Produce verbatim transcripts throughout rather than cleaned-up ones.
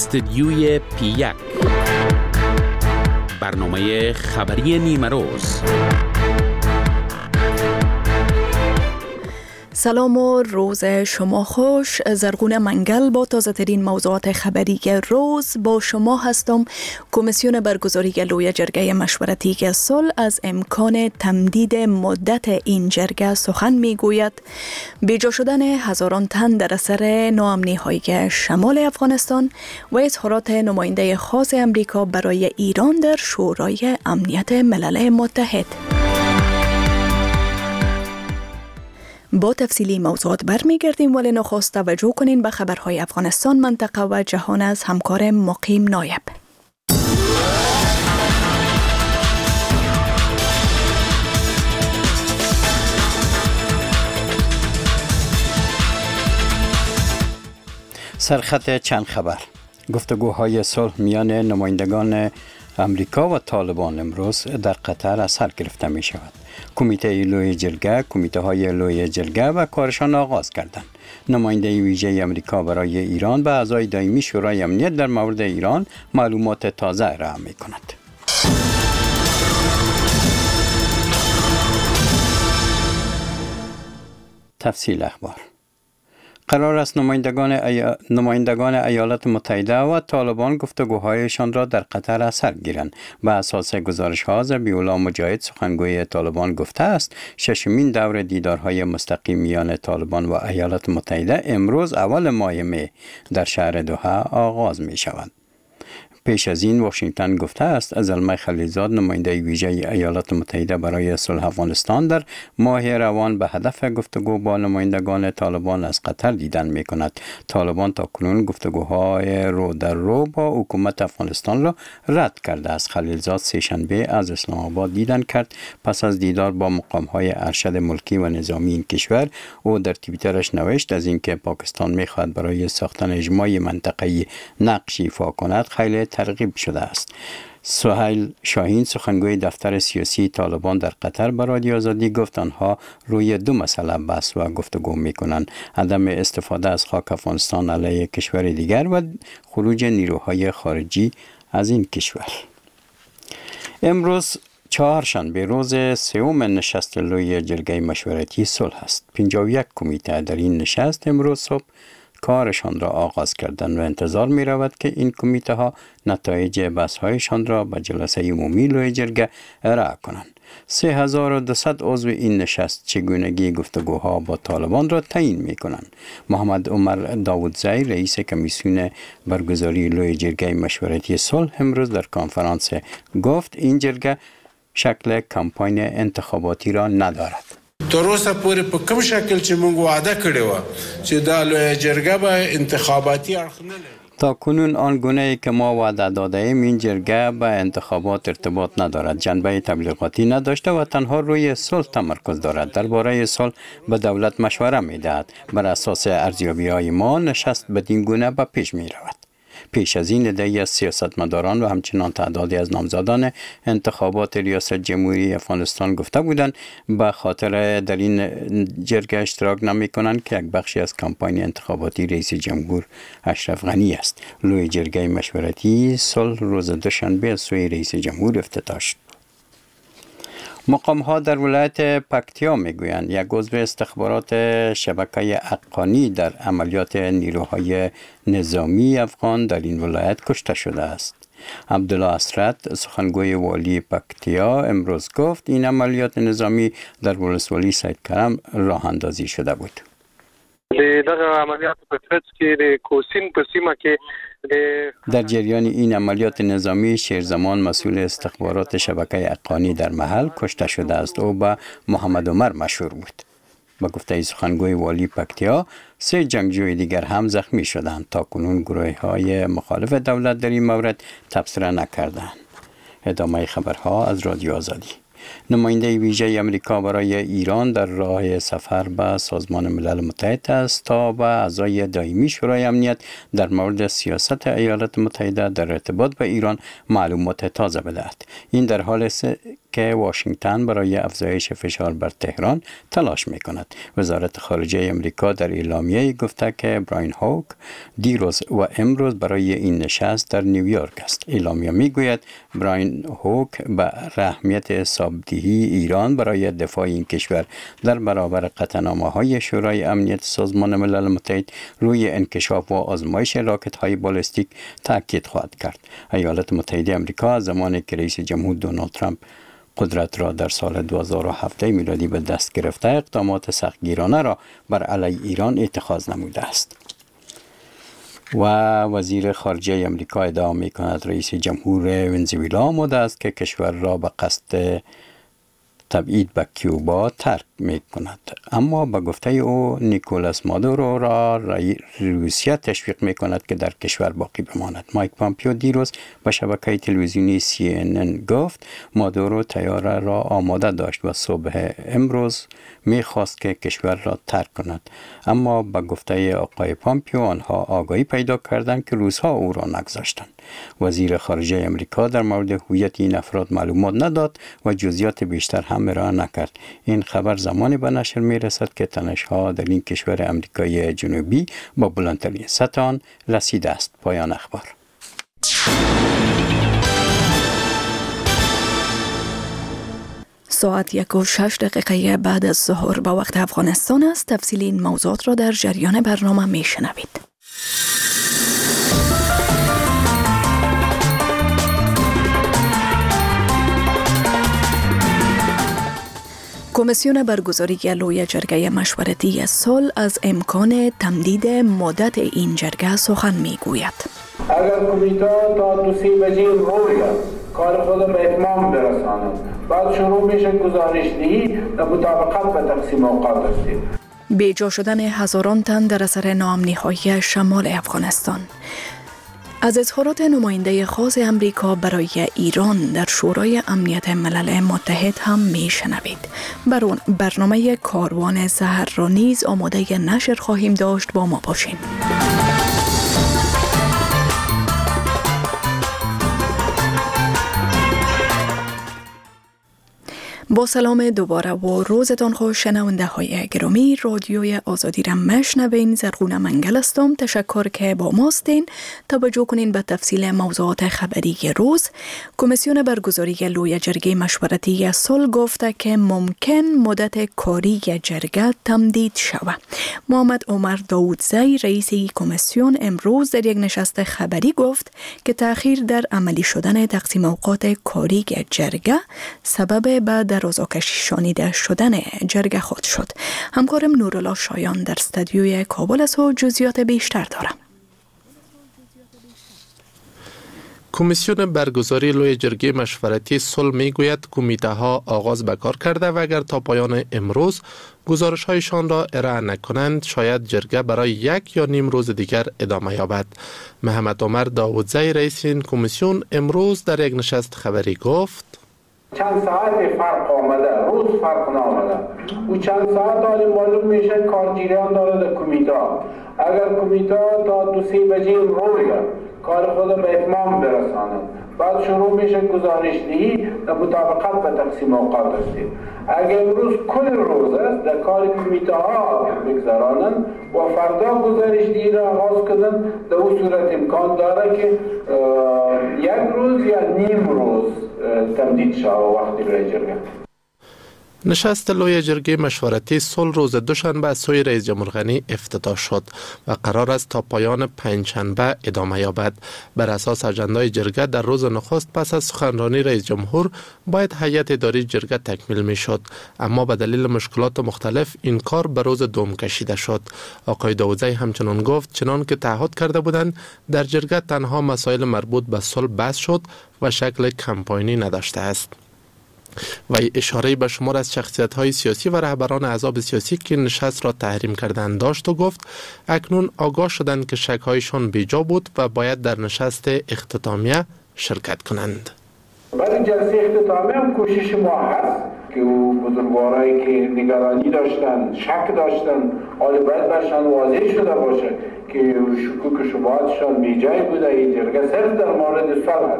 استدیوی پی یک برنامه خبری نیمه روز. سلام و روز شما خوش. زرغون منگل با تازه ترین موضوعات خبری روز با شما هستم. کمیسیون برگزاری لوی جرگه مشورتی صلح از امکان تمدید مدت این جرگه سخن می گوید. بیجا شدن هزاران تن در اثر ناامنی های شمال افغانستان و اظهارات نماینده خاص امریکا برای ایران در شورای امنیت ملل متحد. با تفصیلی موضوعات برمیگردیم، ولی نخست توجه کنین به خبرهای افغانستان، منطقه و جهان از همکار مقیم نایب. سرخط چند خبر. گفتگوهای صلح میان نمایندگان امریکا و طالبان امروز در قطر از سر گرفته می شود. کمیته لوی جرگه، کمیته های لوی جرگه و کارشان آغاز کردند. نماینده ویژه امریکا برای ایران به اعضای دائمی شورای امنیت در مورد ایران معلومات تازه ارائه می کند. تفصیل اخبار. قرار است نمایندگان, ای... نمایندگان ایالات متحده و طالبان گفتگوهایشان را در قطر از سر گیرند. بر اساس گزارش‌ها ذبیح‌الله مجاهد سخنگوی طالبان گفته است ششمین دور دیدارهای مستقیم میان طالبان و ایالات متحده امروز اول ماه می در شهر دوحه آغاز می شود. پیش از این واشنگتن گفته است از زلمه خلیلزاد نماینده ویژه ایالات متحده برای صلح افغانستان در ماه روان به هدف گفتگو با نمایندگان طالبان از قطر دیدن می کند. طالبان تا کنون گفتگوهای رو در رو با حکومت افغانستان را رد کرده است. خلیلزاد سه شنبه از اسلام آباد دیدن کرد. پس از دیدار با مقامهای ارشد ملکی و نظامی این کشور او در توییترش نوشت از اینکه پاکستان می خواهد برای ساختن اجماع منطقه‌ای نقش ایفا کند خیلی ترغیب شده است. سهیل شاهین سخنگوی دفتر سیاسی طالبان در قطر به رادیو آزادی گفت آنها روی دو مسئله بحث و گفتگو می‌کنند: عدم استفاده از خاک افغانستان علیه کشور دیگر و خروج نیروهای خارجی از این کشور. امروز چهارشنبه روز سوم نشست لوی جرگه مشورتی صلح است. پنجاه و یک کمیته در این نشست امروز صبح کارشان را آغاز کردند و انتظار می رود که این کمیته ها نتایج بحث هایشان را به جلسه عمومی لوی جرگه ارائه کنند. سه هزار و دویست عضو این نشست چگونگی گفتگوها با طالبان را تعیین می کنند. محمد عمر داودزی رئیس کمیسیون برگزاری لوی جرگه مشورتی صلح امروز در کنفرانس گفت این جرگه شکل کمپاین انتخاباتی را ندارد. تر اوسه پورې په کوم شکل چې موږ وعده کړی و چې دا لویه جرګه به انتخاباتي اړخ نه لري. تا کنون آن گونه‌ای که ما وعده داده ایم این جرگه به انتخابات ارتباط ندارد، جنبه تبلیغاتی نداشته و تنها روی صلح تمرکز دارد. درباره صلح به دولت مشوره می‌دهد. بر اساس ارزیابی‌های ما نشست بدین گونه به پیش می‌رود. پیش از این عده‌ای از سیاستمداران و همچنان تعدادی از نامزدان انتخابات ریاست جمهوری افغانستان گفته بودند به خاطر در این جرگه اشتراک نمی کنند که یک بخشی از کمپاین انتخاباتی رئیس جمهور اشرف غنی است. لوی جرگه مشورتی صلح روز دوشنبه از سوی رئیس جمهور افتتاح شد. مقام ها در ولایت پکتیا میگویند یک عضو استخبارات شبکه حقانی در عملیات نیروهای نظامی افغان در این ولایت کشته شده است. عبدالله اسرت سخنگوی والی پکتیا امروز گفت این عملیات نظامی در ولسوالی سید کرم راه اندازی شده بود. دغه عملیات په ترڅ کې د کوسین په سیمه کې در جریان این عملیات نظامی شیرزمان مسئول استخبارات شبکه حقانی در محل کشته شده است. او به محمد عمر مشهور بود. با گفته سخنگوی والی پکتیا سه جنگجوی دیگر هم زخمی شدند. تا کنون گروه های مخالف دولت در این مورد تبصره نکردند. ادامه خبرها از رادیو آزادی. نماینده ویژه امریکا برای ایران در راه سفر به سازمان ملل متحد است تا به اعضای دائمی شورای امنیت در مورد سیاست ایالات متحده در ارتباط با ایران معلومات تازه بدهد. این در حال است که واشنگتن برای افزایش فشار بر تهران تلاش می کند. وزارت خارجه امریکا در اعلامیه گفته که براین هوک دیروز و امروز برای این نشست در نیویورک است. اعلامیه می گوید براین هوک به اهمیت حسابدهی ایران برای دفاع این کشور در برابر قطعنامه‌های شورای امنیت سازمان ملل متحد روی انکشاف و آزمایش راکت‌های بالستیک تاکید خواهد کرد. ایالات متحده آمریکا زمانی که رئیس جمهور دونالد ترامپ قدرت را در سال دو هزار و هفت میلادی به دست گرفته، اقدامات سختگیرانه را بر علیه ایران اتخاذ نموده است. و وزیر خارجه آمریکا ادعا می کند رئیس جمهور ونزوئلا آماده است که کشور را به قصد تبعید به کیوبا ترک می کند. اما به گفته او نیکولاس مادورو را روسیه تشویق می کند که در کشور باقی بماند. مایک پامپیو دیروز به شبکه تلویزیونی سی ان ان گفت مادورو تیاره را آماده داشت و صبح امروز می خواست که کشور را ترک کند. اما به گفته آقای پامپیو آنها آگاهی پیدا کردند که روس‌ها او را نگذاشتند. وزیر خارجه آمریکا در مورد هویت این افراد معلومات نداد و جزئیات بیشتر هم ارائه نکرد. این خبر زمانی به نشر می رسد که تنش‌ها در این کشور آمریکای جنوبی با بلندترین سطح آن رسیده است. پایان اخبار. ساعت یک و شش دقیقه بعد از ظهر به وقت افغانستان است. تفصیل این موضوعات را در جریان برنامه می شنوید. کمیسیون برگزاری لوی جرگه مشورتی صلح از امکان تمدید مدت این جرگه سخن می گوید. اگر کمیته تا دو سی بجه رویا کار خود به اتمام برساند، بعد شروع میشه گزارشدهی در مطابقت به تقسیم اوقات است. بیجا شدن هزاران تن در اثر ناامنی‌های شمال افغانستان. از اظهارات نماینده خاص امریکا برای ایران در شورای امنیت ملل متحد هم می شنوید. برون برنامه کاروان سحر را نیز آماده نشر خواهیم داشت. با ما باشین. با سلام دوباره و روزتان خوش شنونده های گرامی. رادیوی آزادی را مشنوین. زرغونه منگل هستم. تشکر که با ماستین. توجه کنین به تفصیل موضوعات خبری روز. کمیسیون برگزاری لوی جرگه مشورتی صلح گفته که ممکن مدت کاری جرگه تمدید شود. محمد عمر داودزی رئیس کمیسیون امروز در یک نشست خبری گفت که تأخیر در عملی شدن تقسیم اوقات کاری جرگه سبب بعد روزاکشی شانیده شدن جرگه خود شد. همکارم نورالله شایان در استودیوی کابل است و جزئیات بیشتر دارم. کمیسیون برگزاری لوی جرگه مشورتی صلح میگوید کمیته ها آغاز به کار کرده و اگر تا پایان امروز گزارش هایشان را ارائه نکنند شاید جرگه برای یک یا نیم روز دیگر ادامه یابد. محمد عمر داودزی رئیس این کمیسیون امروز در یک نشست خبری گفت چند ساعت فرق آمده، روز فرق نامده و چند ساعت حالی معلوم میشه کارگیران داره در کمیته. اگر کمیته تا دو سی بجه رویا کار خود به اتمام برساند، بعد شروع میشه گزارشدهی در مطابقت به تقسیم اوقات است. اگر امروز کل روز است در کار کمیته ها بگذرانند و فردا گزارشدهی را آغاز کنند، در اون صورت امکان داره که یک روز یا نیم روز تمدید شود وقتی برای جرگه. نشست لوی جرگه مشورتی صلح روز دوشنبه از سوی رئیس جمهور غنی افتتاح شد و قرار است تا پایان پنجشنبه ادامه یابد. بر اساس اجندای جرگه در روز نخست پس از سخنرانی رئیس جمهور باید هیئت اداری جرگه تکمیل می شد، اما به دلیل مشکلات مختلف این کار به روز دوم کشیده شد. آقای داودزی همچنان گفت چنان که تعهد کرده بودند در جرگه تنها مسائل مربوط به صلح بحث شد و شکل کمپاینی نداشته است. و اشاره به شمار از شخصیت‌های سیاسی و رهبران احزاب سیاسی که نشست را تحریم کردند داشت و گفت اکنون آگاه شدند که شک‌هایشان بیجا بود و باید در نشست اختتامیه شرکت کنند. برای جلسه اختتامیه هم کوشش ما هست که او بزرگوارایی که نگرانی داشتن، شک داشتن، حالا باید برشان واضح شده باشه که شکوک شبهاتشان بیجای بوده. این جرگه صرف در مورد صلح هست،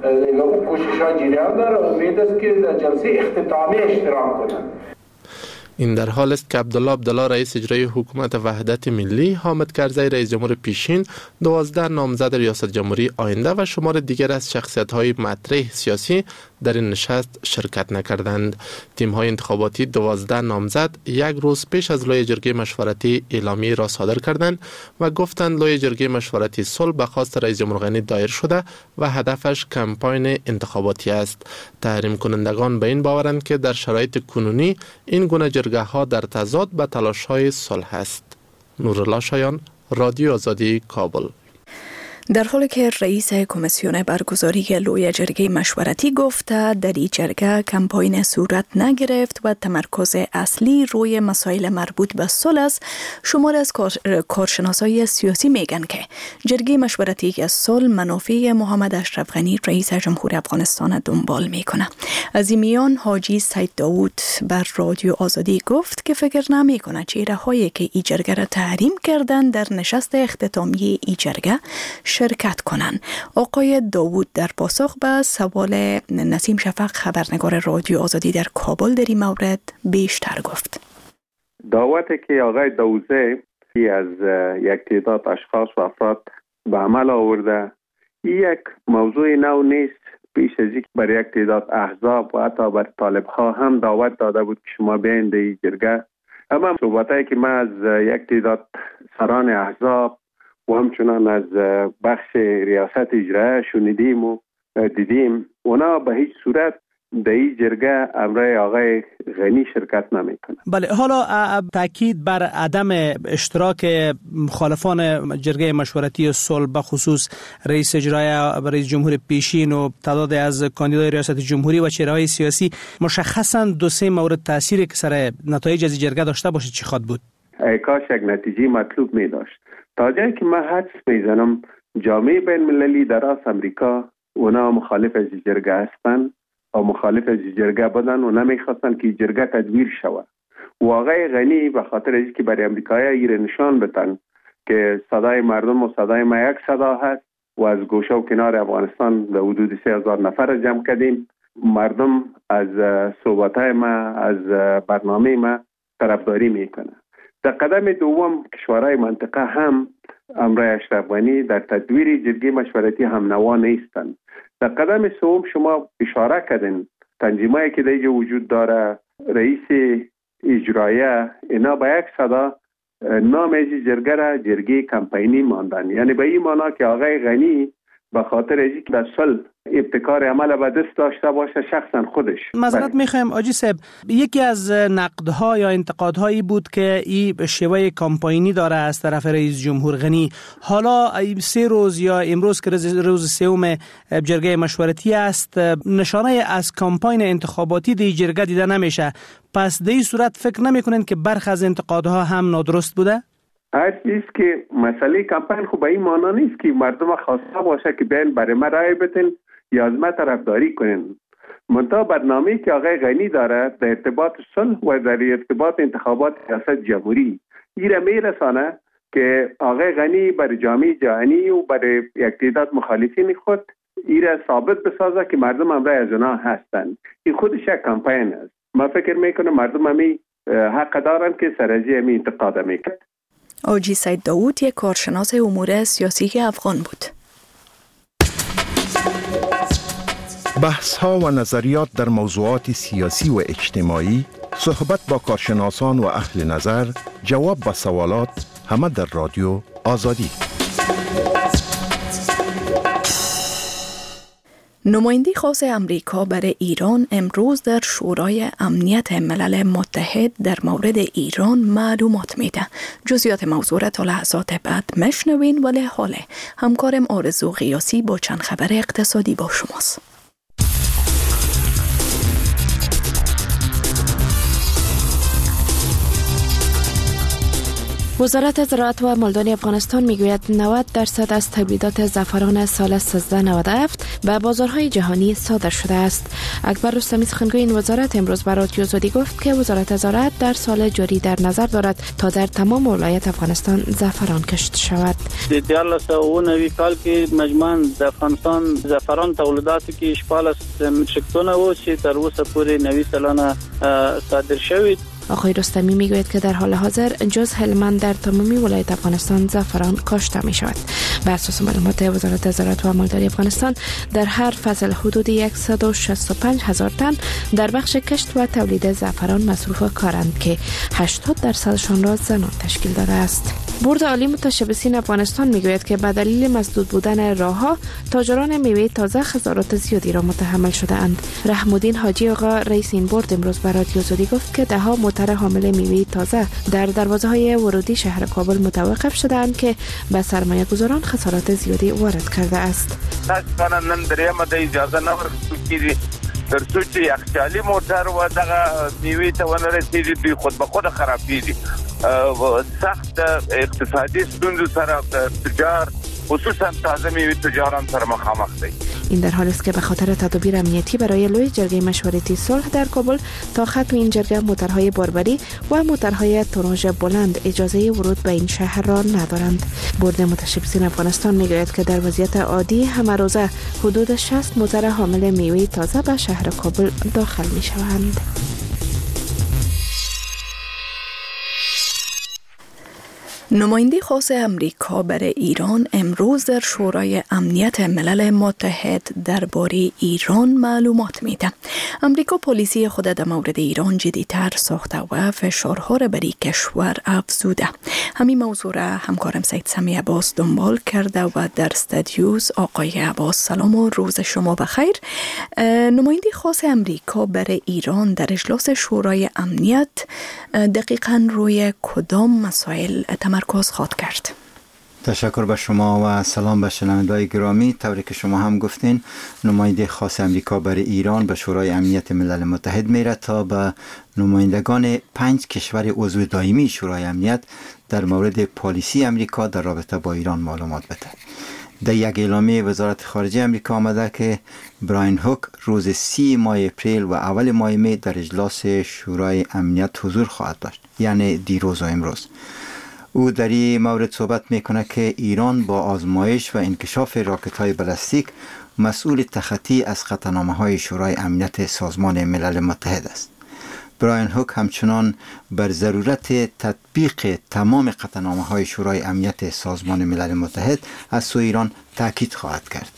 کوشش ها جریان داره. امید است که در جلسه اختتامی اشتراک کنند. این در حال است که عبدالله عبدالله رئیس اجرایی حکومت وحدت ملی، حامد کرزی رئیس جمهور پیشین، دوازده نامزد ریاست جمهوری آینده و شمار دیگر از شخصیت‌های مطرح سیاسی در این نشست شرکت نکردند. تیم‌های انتخاباتی دوازده نامزد یک روز پیش از لوی جرگه مشورتی اعلامیه را صادر کردند و گفتند لوی جرگه مشورتی صلح به خواست رئیس جمهور غنی دایر شده و هدفش کمپاین انتخاباتی است. تحریم کنندگان به این باورند که در شرایط کنونی این گونه جرگه ها در تضاد به تلاش های صلح است. نورالله شایان، رادیو آزادی، کابل. در حالی که رئیس کمیسیون برگزاری لوی جرگه مشورتی گفته در این جرگه کمپاین صورت نگرفت و تمرکز اصلی روی مسائل مربوط به صلح است، شمار از کارشناسای سیاسی میگن که جرگه مشورتی صلح منافع محمد اشرف غنی رئیس جمهور افغانستان دنبال میکنه. از این میان حاجی سید داوود بر رادیو آزادی گفت که فکر نمیکنه چهره هایی که این جرگه را تحریم کردن در نشست اختتامی این جرگه شرکت کنند. آقای داوود در پاسخ به سوال نسیم شفق خبرنگار رادیو آزادی در کابل در این مورد بیشتر گفت. دعوتی که آقای داوزه از یک تعداد اشخاص و افراد به عمل آورده، این یک موضوع نو نیست. پیش از اینکه برای یک تعداد احزاب و حتی بر طالب ها هم دعوت داده بود که شما بیاین در این جرگه. اما صحبتایی که ما از یک تعداد سران احزاب و همچنان از بخش ریاست اجرایی شنیدیم و دیدیم، اونا به هیچ صورت در این جرگه امرای آقای غنی شرکت نمی کنند. بله، حالا تاکید بر عدم اشتراک مخالفان جرگه مشورتی صلح به خصوص رئیس اجرایی و رئیس جمهور پیشین و تعداد از کاندیدای ریاست جمهوری و چهره‌های سیاسی، مشخصاً دو سه مورد تأثیری که سر نتایج از جرگه داشته باشه چی خواد بود؟ ای کاش یک نتیجه مطلوب می داشت. تا جایی که من حدس میزنم جامعه بین المللی در راس امریکا اونا مخالف از جرگه هستن و مخالف از جرگه بدن و نمیخواستن که جرگه تدبیر شود. و آقای غنی به خاطر اینکه که برای امریکایی ایره نشان بدن که صدای مردم و صدای ما یک صدا هست و از گوشه و کنار افغانستان در حدود سه هزار نفر جمع کردیم، مردم از صحبتهای ما، از برنامه ما طرفداری میکنه. در قدم دوم کشورهای منطقه هم امرای اشرف غنی در تدویر جرگه مشورتی هم نوا نیستند. در قدم سوم شما اشاره کردین تنظیمایی که در اینجا وجود داره، رئیس اجرایی، اینا با یک صدا نام از جرگه را جرگه کمپینی ماندن. یعنی به این معنا که آقای غنی به خاطر اینکه در صلح ابتکار عمل به دست داشته باشه شخصا خودش. معذرت میخوایم آجی صاحب، یکی از نقدها یا انتقادهایی بود که این شیوه کمپینی داره از طرف رئیس جمهور غنی. حالا سه روز یا امروز که روز سوم جرگه مشورتی است، نشانه از کمپین انتخاباتی دی جرگه دیده نمیشه. پس در این صورت فکر نمیکنین که برخی از انتقادها هم نادرست بوده؟ هر چیز که مسئله کمپین خوب به این معنا نیست که مردم خواسته باشه که بیاین برای ما رای بدین یا از ما طرفداری کنین. منتها برنامه‌ای که آقای غنی داره در ارتباط صلح و در ارتباط انتخابات ریاست جمهوری این را میرسانه که آقای غنی برای جامعه جهانی و برای یک تعداد مخالفین خود این را ثابت بسازه که مردم امرای از اونا هستند. این خودش یک کمپین است. من فکر میکنم مردم همی حق دارن که سرازی همی انتقاد میکنن. آجی سید داوود یک کارشناس امور سیاسی افغان بود. بحث ها و نظریات در موضوعات سیاسی و اجتماعی، صحبت با کارشناسان و اهل نظر، جواب به سوالات، همه در رادیو آزادی. نماینده خاص امریکا برای ایران امروز در شورای امنیت ملل متحد در مورد ایران معلومات میده. جزئیات موضوع را تا لحظات بعد مشنوین، ولی حالا همکارم آرزو قیاسی با چند خبر اقتصادی با شماست. وزارت زراعت و مالداری افغانستان میگوید نود درصد از تولیدات زعفران سال سیزده نود و هفت به بازارهای جهانی صادر شده است. اکبر رستمی سخنگوی این وزارت امروز به رادیو آزادی گفت که وزارت زراعت در سال جاری در نظر دارد تا در تمام ولایت افغانستان زعفران کشت شود. در دیارلس و نوی کال که مجموعاً در افغانستان زعفران تولیداتی که اشپال است متریک تن و چه در اوسه پوری نوی سالانه صادر شوید. آقای رستمی میگوید که در حال حاضر جز هلمند در تمامی ولایت افغانستان زعفران کاشته می شود. بر اساس معلومات وزارت زراعت و مالداری افغانستان در هر فصل حدود صد و شصت و پنج هزار تن در بخش کشت و تولید زعفران مصروف کارند که هشتاد درصدشان را زنان تشکیل داده است. بورد عالی متشبثین افغانستان میگوید که به دلیل مسدود بودن راهها تاجران میوه تازه خسارات زیادی را متحمل شده اند. رحم الدین حاجی آقا رئیس این بورد امروز به رادیو آزادی گفت که ده ها موتر حامل میوه تازه در دروازه های ورودی شهر کابل متوقف شده اند که به سرمایه گذاران خسارات زیادی وارد کرده است. تاسو نن درېمه د اجازه نه ورکړي در سوچ یخچالی موټر و دغه میوه ته ورسېږي دوی خود به خود خرابېږي. سخت اقتصادي ستونزو سره تجار خصوصا تازه میوه تجاران سره مخامخ دي. این در حالی است که به خاطر تدابیر امنیتی برای لوی جرگه مشورتی صلح در کابل تا ختم این جرگه موترهای باربری و موترهای توناژ بلند اجازه ورود به این شهر را ندارند. بورد متشبثین افغانستان میگوید که در وضعیت عادی همه روزه حدود شصت موتر حامل میوه تازه به شهر کابل داخل می شوند. نماینده خاص امریکا برای ایران امروز در شورای امنیت ملل متحد درباره ایران معلومات میده. امریکا پالیسی خود در مورد ایران جدی‌تر ساخته و فشارها را بر کشور افزوده. همین موضوع را همکارم سید سمی عباس دنبال کرده و در استودیوز. آقای عباس سلام و روز شما بخیر. نماینده خاص امریکا برای ایران در اجلاس شورای امنیت دقیقاً روی کدام مسائل تمرکز خواهد کرد؟ تشکر به شما و سلام به شنوندگان گرامی. طوری که شما هم گفتین، نماینده خاص امریکا برای ایران به شورای امنیت ملل متحد میره تا به نمایندگان پنج کشور عضو دائمی شورای امنیت در مورد پالیسی امریکا در رابطه با ایران معلومات بده. در یک اعلامیه وزارت خارجه امریکا آمده که براین هوک روز سی ماه اپریل و اول ماه می در اجلاس شورای امنیت حضور خواهد داشت، یعنی دیروز و امروز. او در این مورد صحبت میکنه که ایران با آزمایش و انکشاف راکت های بالستیک مسئول تخطی از قطعنامه های شورای امنیت سازمان ملل متحد است. براین هوک همچنان بر ضرورت تطبیق تمام قطعنامه های شورای امنیت سازمان ملل متحد از سوی ایران تاکید خواهد کرد.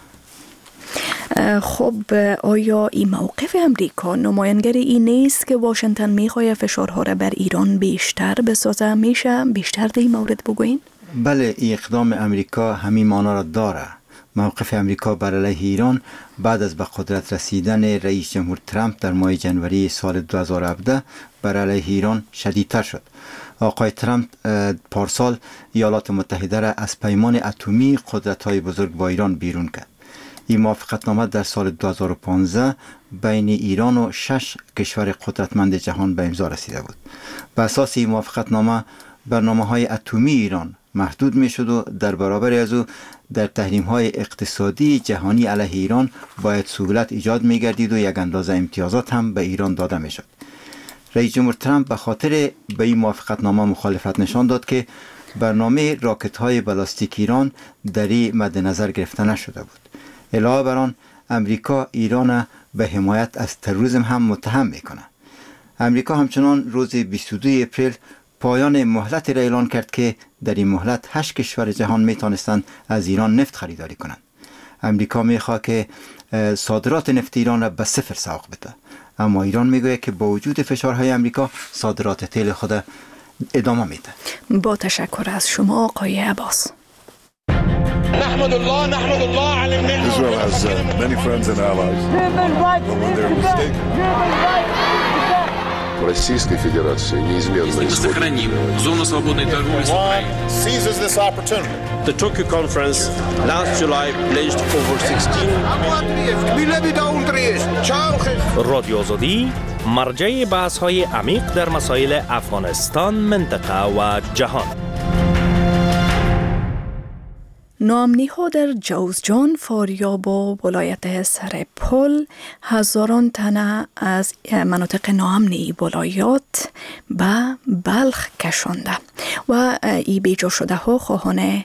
خب آیا این موقف امریکا نمایانگر این نیست که واشنگتن میخواد فشارها را بر ایران بیشتر بسازه؟ میشه بیشتر در این مورد بگوین؟ بله، این اقدام امریکا همین معنا را داره. موقف امریکا بر علیه ایران بعد از به قدرت رسیدن رئیس جمهور ترامپ در ماه جنوری سال دو هزار و هفده بر علیه ایران شدیدتر شد. آقای ترامپ پارسال ایالات متحده را از پیمان اتمی قدرت‌های بزرگ با ایران بیرون کرد. این موافقتنامه در سال دو هزار و پانزده بین ایران و شش کشور قدرتمند جهان به امضا رسیده بود. بر اساس این موافقتنامه برنامه‌های اتمی ایران محدود می‌شد و در برابر از او در تحریم‌های اقتصادی جهانی علیه ایران باید سهولت ایجاد می‌گردید و یک اندازه امتیازات هم به ایران داده می‌شد. رئیس جمهور ترامپ به خاطر به این موافقتنامه مخالفت نشان داد که برنامه راکت‌های بالستیک ایران در این مد نظر گرفته نشده بود. علاوه بر آن، امریکا ایران به حمایت از تروریسم هم متهم میکنه. امریکا همچنان روز بیست و دو اپریل پایان مهلت را اعلان کرد که در این مهلت هشت کشور جهان میتونستند از ایران نفت خریداری کنند. امریکا میخواد که صادرات نفت ایران را به صفر سوق بده، اما ایران میگوید که با وجود فشارهای امریکا صادرات تیل خود ادامه میده. با تشکر از شما آقای عباس. نحمد الله نحمد الله على النعمة. Israel has uh, many friends and allies. But when they're mistaken. Российской Федерации неизменно сохраним зону свободной торговли с Украиной. Seizes this opportunity. The Tokyo conference last July pledged over sixteen. رادیو آزادی مرجع بحث های عمیق در مسائل افغانستان، منطقه و جهان. ناامنی ها در جوزجان، فاریاب و ولایت سرپل هزاران تنه از مناطق ناامنی ولایات به بلخ کشانده و ای بیجا شده ها خواهان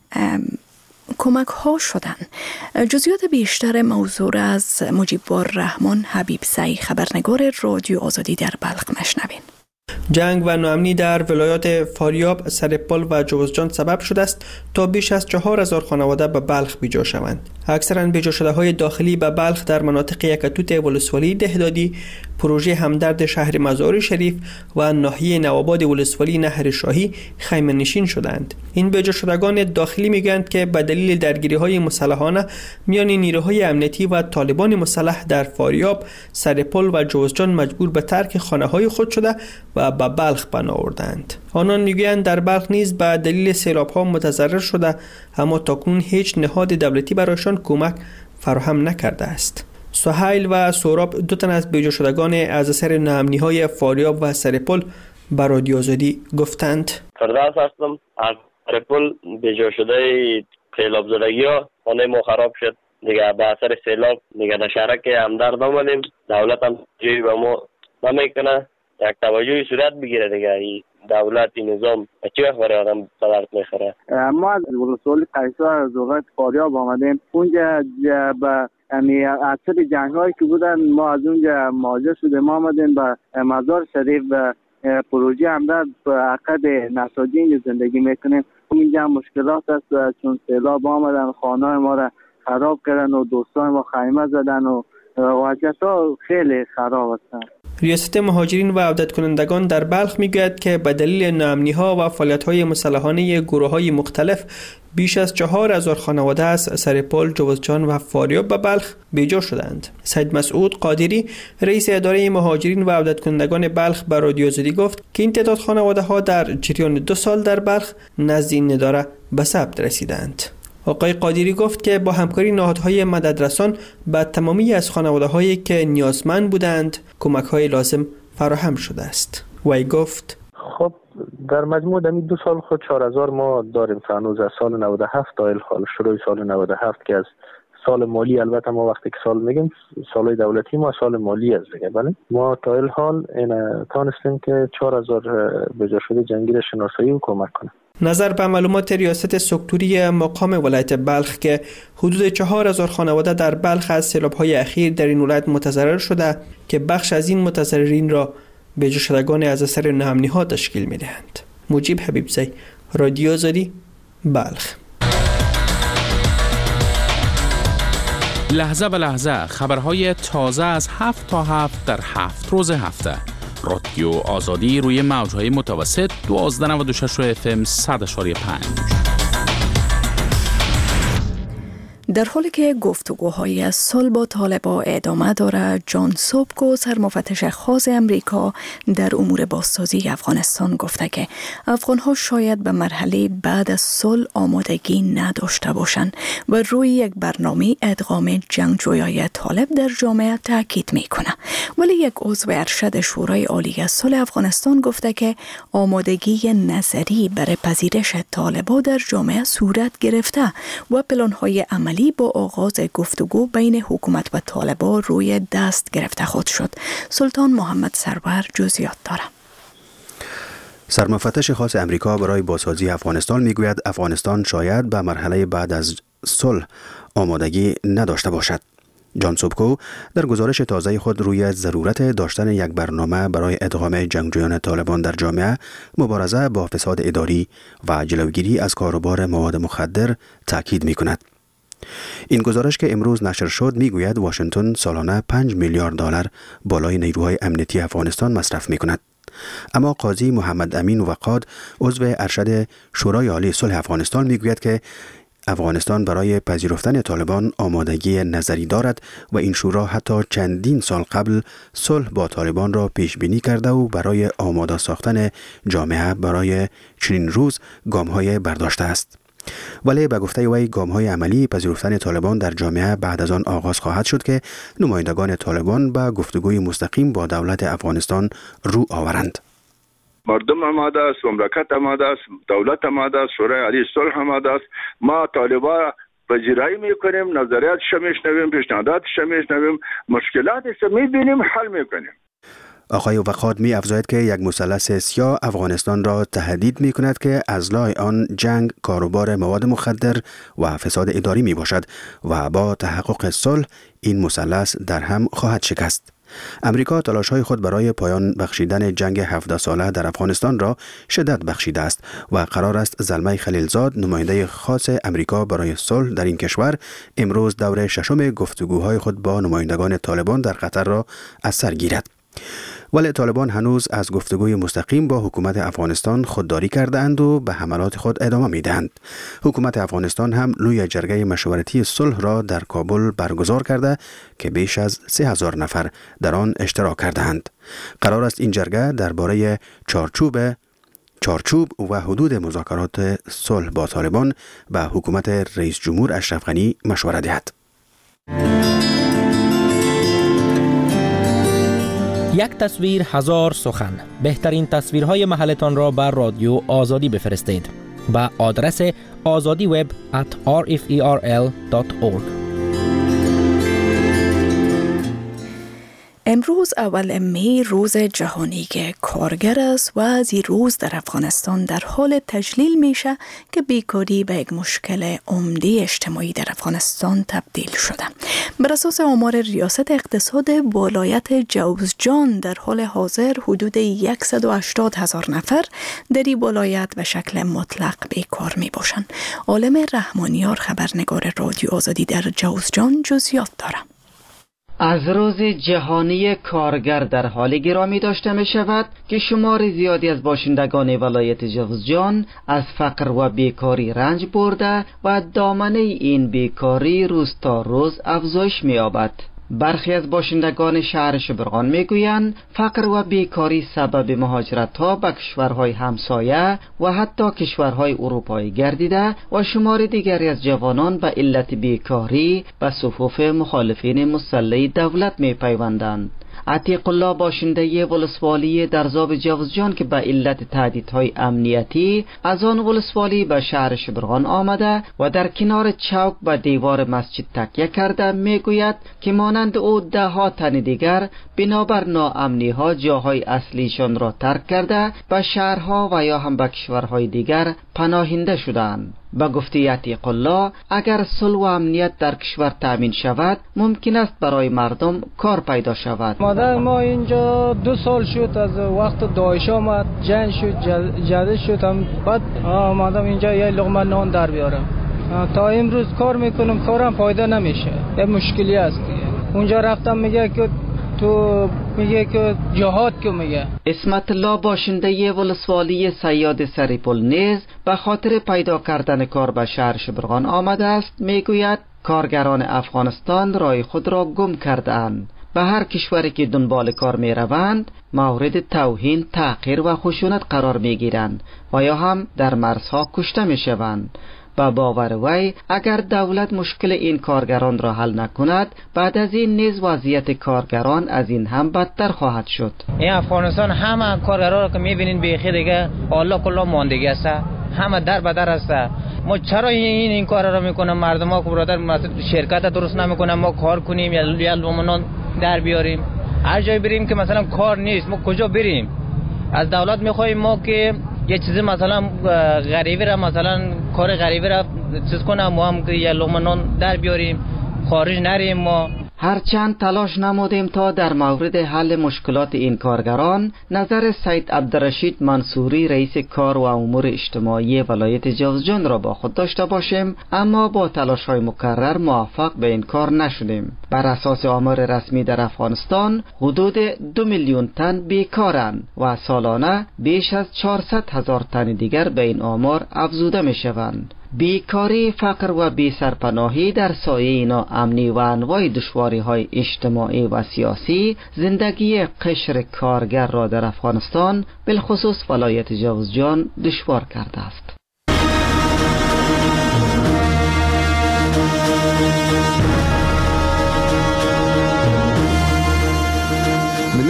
کمک ها شدن. جزئیات بیشتر موضوع از مجیب الرحمن حبیبزی، خبرنگار رادیو آزادی در بلخ مشنوین. جنگ و ناامنی در ولایات فاریاب، سرپل و جوزجان سبب شده است تا بیش از چهار هزار خانواده به بلخ بیجا شوند. اکثرا بیجا شده های داخلی به بلخ در مناطق یکتوت ولسوالی دهدادی، پروژه همدرد شهر مزار شریف و ناحیه نوآباد ولسوالی نهر شاهی خیمه نشین شدند. این بیجا شدگان داخلی میگویند که به دلیل درگیری های مسلحانه میان نیروهای امنیتی و طالبان مسلح در فاریاب، سرپل و جوزجان مجبور به ترک خانه های خود شده و به بلخ پناه آوردند. آنان میگویند در بلخ نیز به دلیل سیلاب ها متضرر شده، اما تاکنون هیچ نهاد دولتی برایشان کمک فراهم نکرده است. سهیل و سوراب، دو تن از بیجا شدگان از اثر ناامنی های فاریاب و سرپل، به رادیو آزادی گفتند: فردوس هستم. از سرپل بیجا شده سیلاب زدگی ها خانه ما خراب شد دیگه. به اثر سیلاب دیگه در شهرک همدرد آمدیم. دولت هم جوی به ما نمیکنه، یک توجهی صورت بگیره دیگه. دولتی نظام چی وقت برای آدم بدرد میخوره. ما از ولسوالی قیصر از وقت فاریاب آمدیم. اونجا به یعنی اثر جنگ هایی که بودن ما از اونجا مهاجر شدیم. ما آمدیم به مزار شریف به پروژه همدرد به عقد نساجی اینجا زندگی میکنیم. اونجا مشکلات است چون سیلاب آمدن، خانه ما را خراب کردن و دوستان ما خیمه زدن و وضعیت ها خیلی خراب هستن. ریاست مهاجرین و عودت کنندگان در بلخ میگوید که به دلیل ناامنی ها و فعالیت های مسلحانه گروه های مختلف بیش از چهار هزار خانواده از سرپل، جوزجان و فاریاب به بلخ بیجا شدند. سید مسعود قادری، رئیس اداره مهاجرین و عودت کنندگان بلخ، به رادیو آزادی گفت که این تعداد خانواده ها در جریان دو سال در بلخ نزد این اداره به ثبت رسیدند. آقای قادری گفت که با همکاری نهادهای مددرسان به تمامی از خانواده هایی که نیازمند بودند کمک های لازم فراهم شده است. وی گفت: خب در مجموع در دو سال خود چهار هزار ما داریم تنوز از سال نود و هفت تا الحال، شروع سال نود و هفت که از سال مالی، البته ما وقتی که سال میگیم سال دولتی ما سال مالی است دیگه، بله ما تا الحال این تانستیم که چهار هزار بجا شده جنگی را شناسایی و کمک کنیم. نظر به معلومات ریاست سکتوری مقام ولایت بلخ که حدود چهار هزار خانواده در بلخ از سیلاب‌های اخیر در این ولایت متضرر شده که بخش از این متضررین را بیجا شدگان از اثر ناامنی‌ها تشکیل می‌دهند. مجیب حبیبزی، رادیو آزادی، بلخ. لحظه به لحظه خبرهای تازه از هفت تا هفت در هفت روز هفته. رادیو آزادی روی موجهای متوسط دوازده نود و شش اف ام صد و پنج. در حالی که گفتگوهای صلح با طالبان ادامه دارد، جان سوبکو، سرمفتش خاص امریکا در امور بازسازی افغانستان، گفته که افغانها شاید به مرحله بعد از صلح آمادگی نداشته باشند و روی یک برنامه ادغام جنگجویای طالب در جامعه تاکید میکنه. ولی یک عضو ارشد شورای عالی صلح افغانستان گفته که آمادگی نظری برای پذیرش طالبان در جامعه صورت گرفته و پلان‌های عملی با آغاز گفتگو بین حکومت و طالبان روی دست گرفته خود شد. سلطان محمد سرور جزئیات دارد. سرمفتش خاص امریکا برای بازسازی افغانستان میگوید افغانستان شاید به مرحله بعد از صلح آمادگی نداشته باشد. جان سوبکو در گزارش تازه خود روی ضرورت داشتن یک برنامه برای ادغام جنگجویان طالبان در جامعه، مبارزه با فساد اداری و جلوگیری از کاروبار مواد مخدر تاکید میکند. این گزارش که امروز نشر شد میگوید واشنگتن سالانه پنج میلیارد دلار بالای نیروهای امنیتی افغانستان مصرف میکند. اما قاضی محمد امین وقاد، عضو ارشد شورای عالی صلح افغانستان، میگوید که افغانستان برای پذیرفتن طالبان آمادگی نظری دارد و این شورا حتی چندین سال قبل صلح با طالبان را پیش بینی کرده و برای آماده ساختن جامعه برای چنین روز گام‌های برداشته است. ولی به گفته وی گام‌های عملی پذیرفتن طالبان در جامعه بعد از آن آغاز خواهد شد که نمایندگان طالبان به گفتگوی مستقیم با دولت افغانستان رو آورند. مردم آماده است، مملکت آماده است، دولت آماده است، شورای عالی صلح آماده است. ما طالبان پذیرایی میکنیم، نظریاتش میشنویم، پیشنهاداتش میشنویم، مشکلاتش میبینیم، حل میکنیم. آقای وقاد می افزاید که یک مثلث سیاه افغانستان را تهدید می کند که از لای آن جنگ، کاروبار مواد مخدر و فساد اداری می باشد و با تحقق صلح این مثلث در هم خواهد شکست. امریکا تلاش‌های خود برای پایان بخشیدن جنگ هفده ساله در افغانستان را شدت بخشیده است و قرار است زلمه خلیلزاد، نماینده خاص امریکا برای صلح در این کشور، امروز دور ششم گفتگوهای خود با نمایندگان طالبان در قطر را از سر گیرد. ولی طالبان هنوز از گفتگوی مستقیم با حکومت افغانستان خودداری کرده اند و به حملات خود ادامه می دهند. حکومت افغانستان هم لوی جرگه مشورتی صلح را در کابل برگزار کرده که بیش از سه هزار نفر در آن اشتراک کرده اند. قرار است این جرگه درباره چارچوب چارچوب و حدود مذاکرات صلح با طالبان به حکومت رئیس جمهور اشرف غنی مشوره دهد. یک تصویر هزار سخن. بهترین تصویرهای محلتان را بر رادیو آزادی بفرستید با آدرس آزادی وب ات آر اف ای آر ال دات اورگ. امروز اول می روز جهانی کارگر است و از این روز در افغانستان در حال تجلیل میشه که بیکاری به یک مشکل عمده اجتماعی در افغانستان تبدیل شده. بر اساس آمار ریاست اقتصاد ولایت جوزجان در حال حاضر حدود صد و هشتاد هزار نفر در این ولایت به شکل مطلق بیکار می باشند. عالم رحمانیار خبرنگار رادیو آزادی در جوزجان جزئیات داره. از روز جهانی کارگر در حال گرامی داشته می شود که شمار زیادی از باشندگان ولایت جوزجان از فقر و بیکاری رنج برده و دامنه این بیکاری روز تا روز افزایش می یابد. برخی از باشندگان شهر شبرغان میگویند فقر و بیکاری سبب مهاجرت ها به کشورهای همسایه و حتی کشورهای اروپایی گردیده و شمار دیگری از جوانان به علت بیکاری به صفوف مخالفین مسلح دولت می پیوندند. عتیق الله باشنده ولسوالی درزاب جوزجان که به علت تهدیدهای امنیتی از آن ولسوالی به شهر شبرغان آمده و در کنار چوک به دیوار مسجد تکیه کرده میگوید که مانند او ده ها تن دیگر بنابر ناامنی ها جاهای اصلیشان را ترک کرده به شهرها و یا هم به کشورهای دیگر پناهنده شدند. با گفته عتیق الله اگر صلح و امنیت در کشور تامین شود ممکن است برای مردم کار پیدا شود. مادر ما اینجا دو سال شد از وقت داعش آمد جنگ شد جدید شد هم بعد آمدم اینجا یه لقمه نان در بیارم تا امروز کار میکنم کارم فایده نمیشه. یه مشکلی است دیگه. اونجا رفتم میگه که تو میگه که جهاد که میگه. اسمت الله باشنده ولسوالی سیاد سریپل نیز به خاطر پیدا کردن کار به شهر شبرغان آمده است. میگوید کارگران افغانستان رای خود را گم کردند. به هر کشوری که دنبال کار می روند مورد توهین، تحقیر و خشونت قرار می گیرند و یا هم در مرزها کشته می شوند. با باور وی اگر دولت مشکل این کارگران را حل نکند بعد از این نیز وضعیت کارگران از این هم بدتر خواهد شد. این افغانستان همه کارگران را که میبینین بیخی دیگه الله کلا ماندگی است، همه در بدر است. ما چرا این این کار را میکنیم؟ مردم ها که برادر مثلا شرکت درست نمیکنن ما کار کنیم یا لومنان در بیاریم؟ هر جای بریم که مثلا کار نیست ما کجا بریم؟ از دولت میخوایم ما که یه چیزی مثلا غریبی را مثلا کار غریبی را چیز کنم ما هم که یه لومنان در بیاریم خارج نریم. ما هرچند تلاش نمودیم تا در مورد حل مشکلات این کارگران نظر سید عبدالرشید منصوری رئیس کار و امور اجتماعی ولایت جوزجان را با خود داشته باشیم اما با تلاش های مکرر موفق به این کار نشدیم. بر اساس آمار رسمی در افغانستان حدود دو میلیون تن بیکارند و سالانه بیش از چهارصد هزار تن دیگر به این آمار افزوده می شوند. بیکاری، فقر و بی‌سرپناهی در سایه ناامنی و انواع دشواری‌های اجتماعی و سیاسی زندگی قشر کارگر را در افغانستان بالخصوص ولایت جوزجان دشوار کرده است.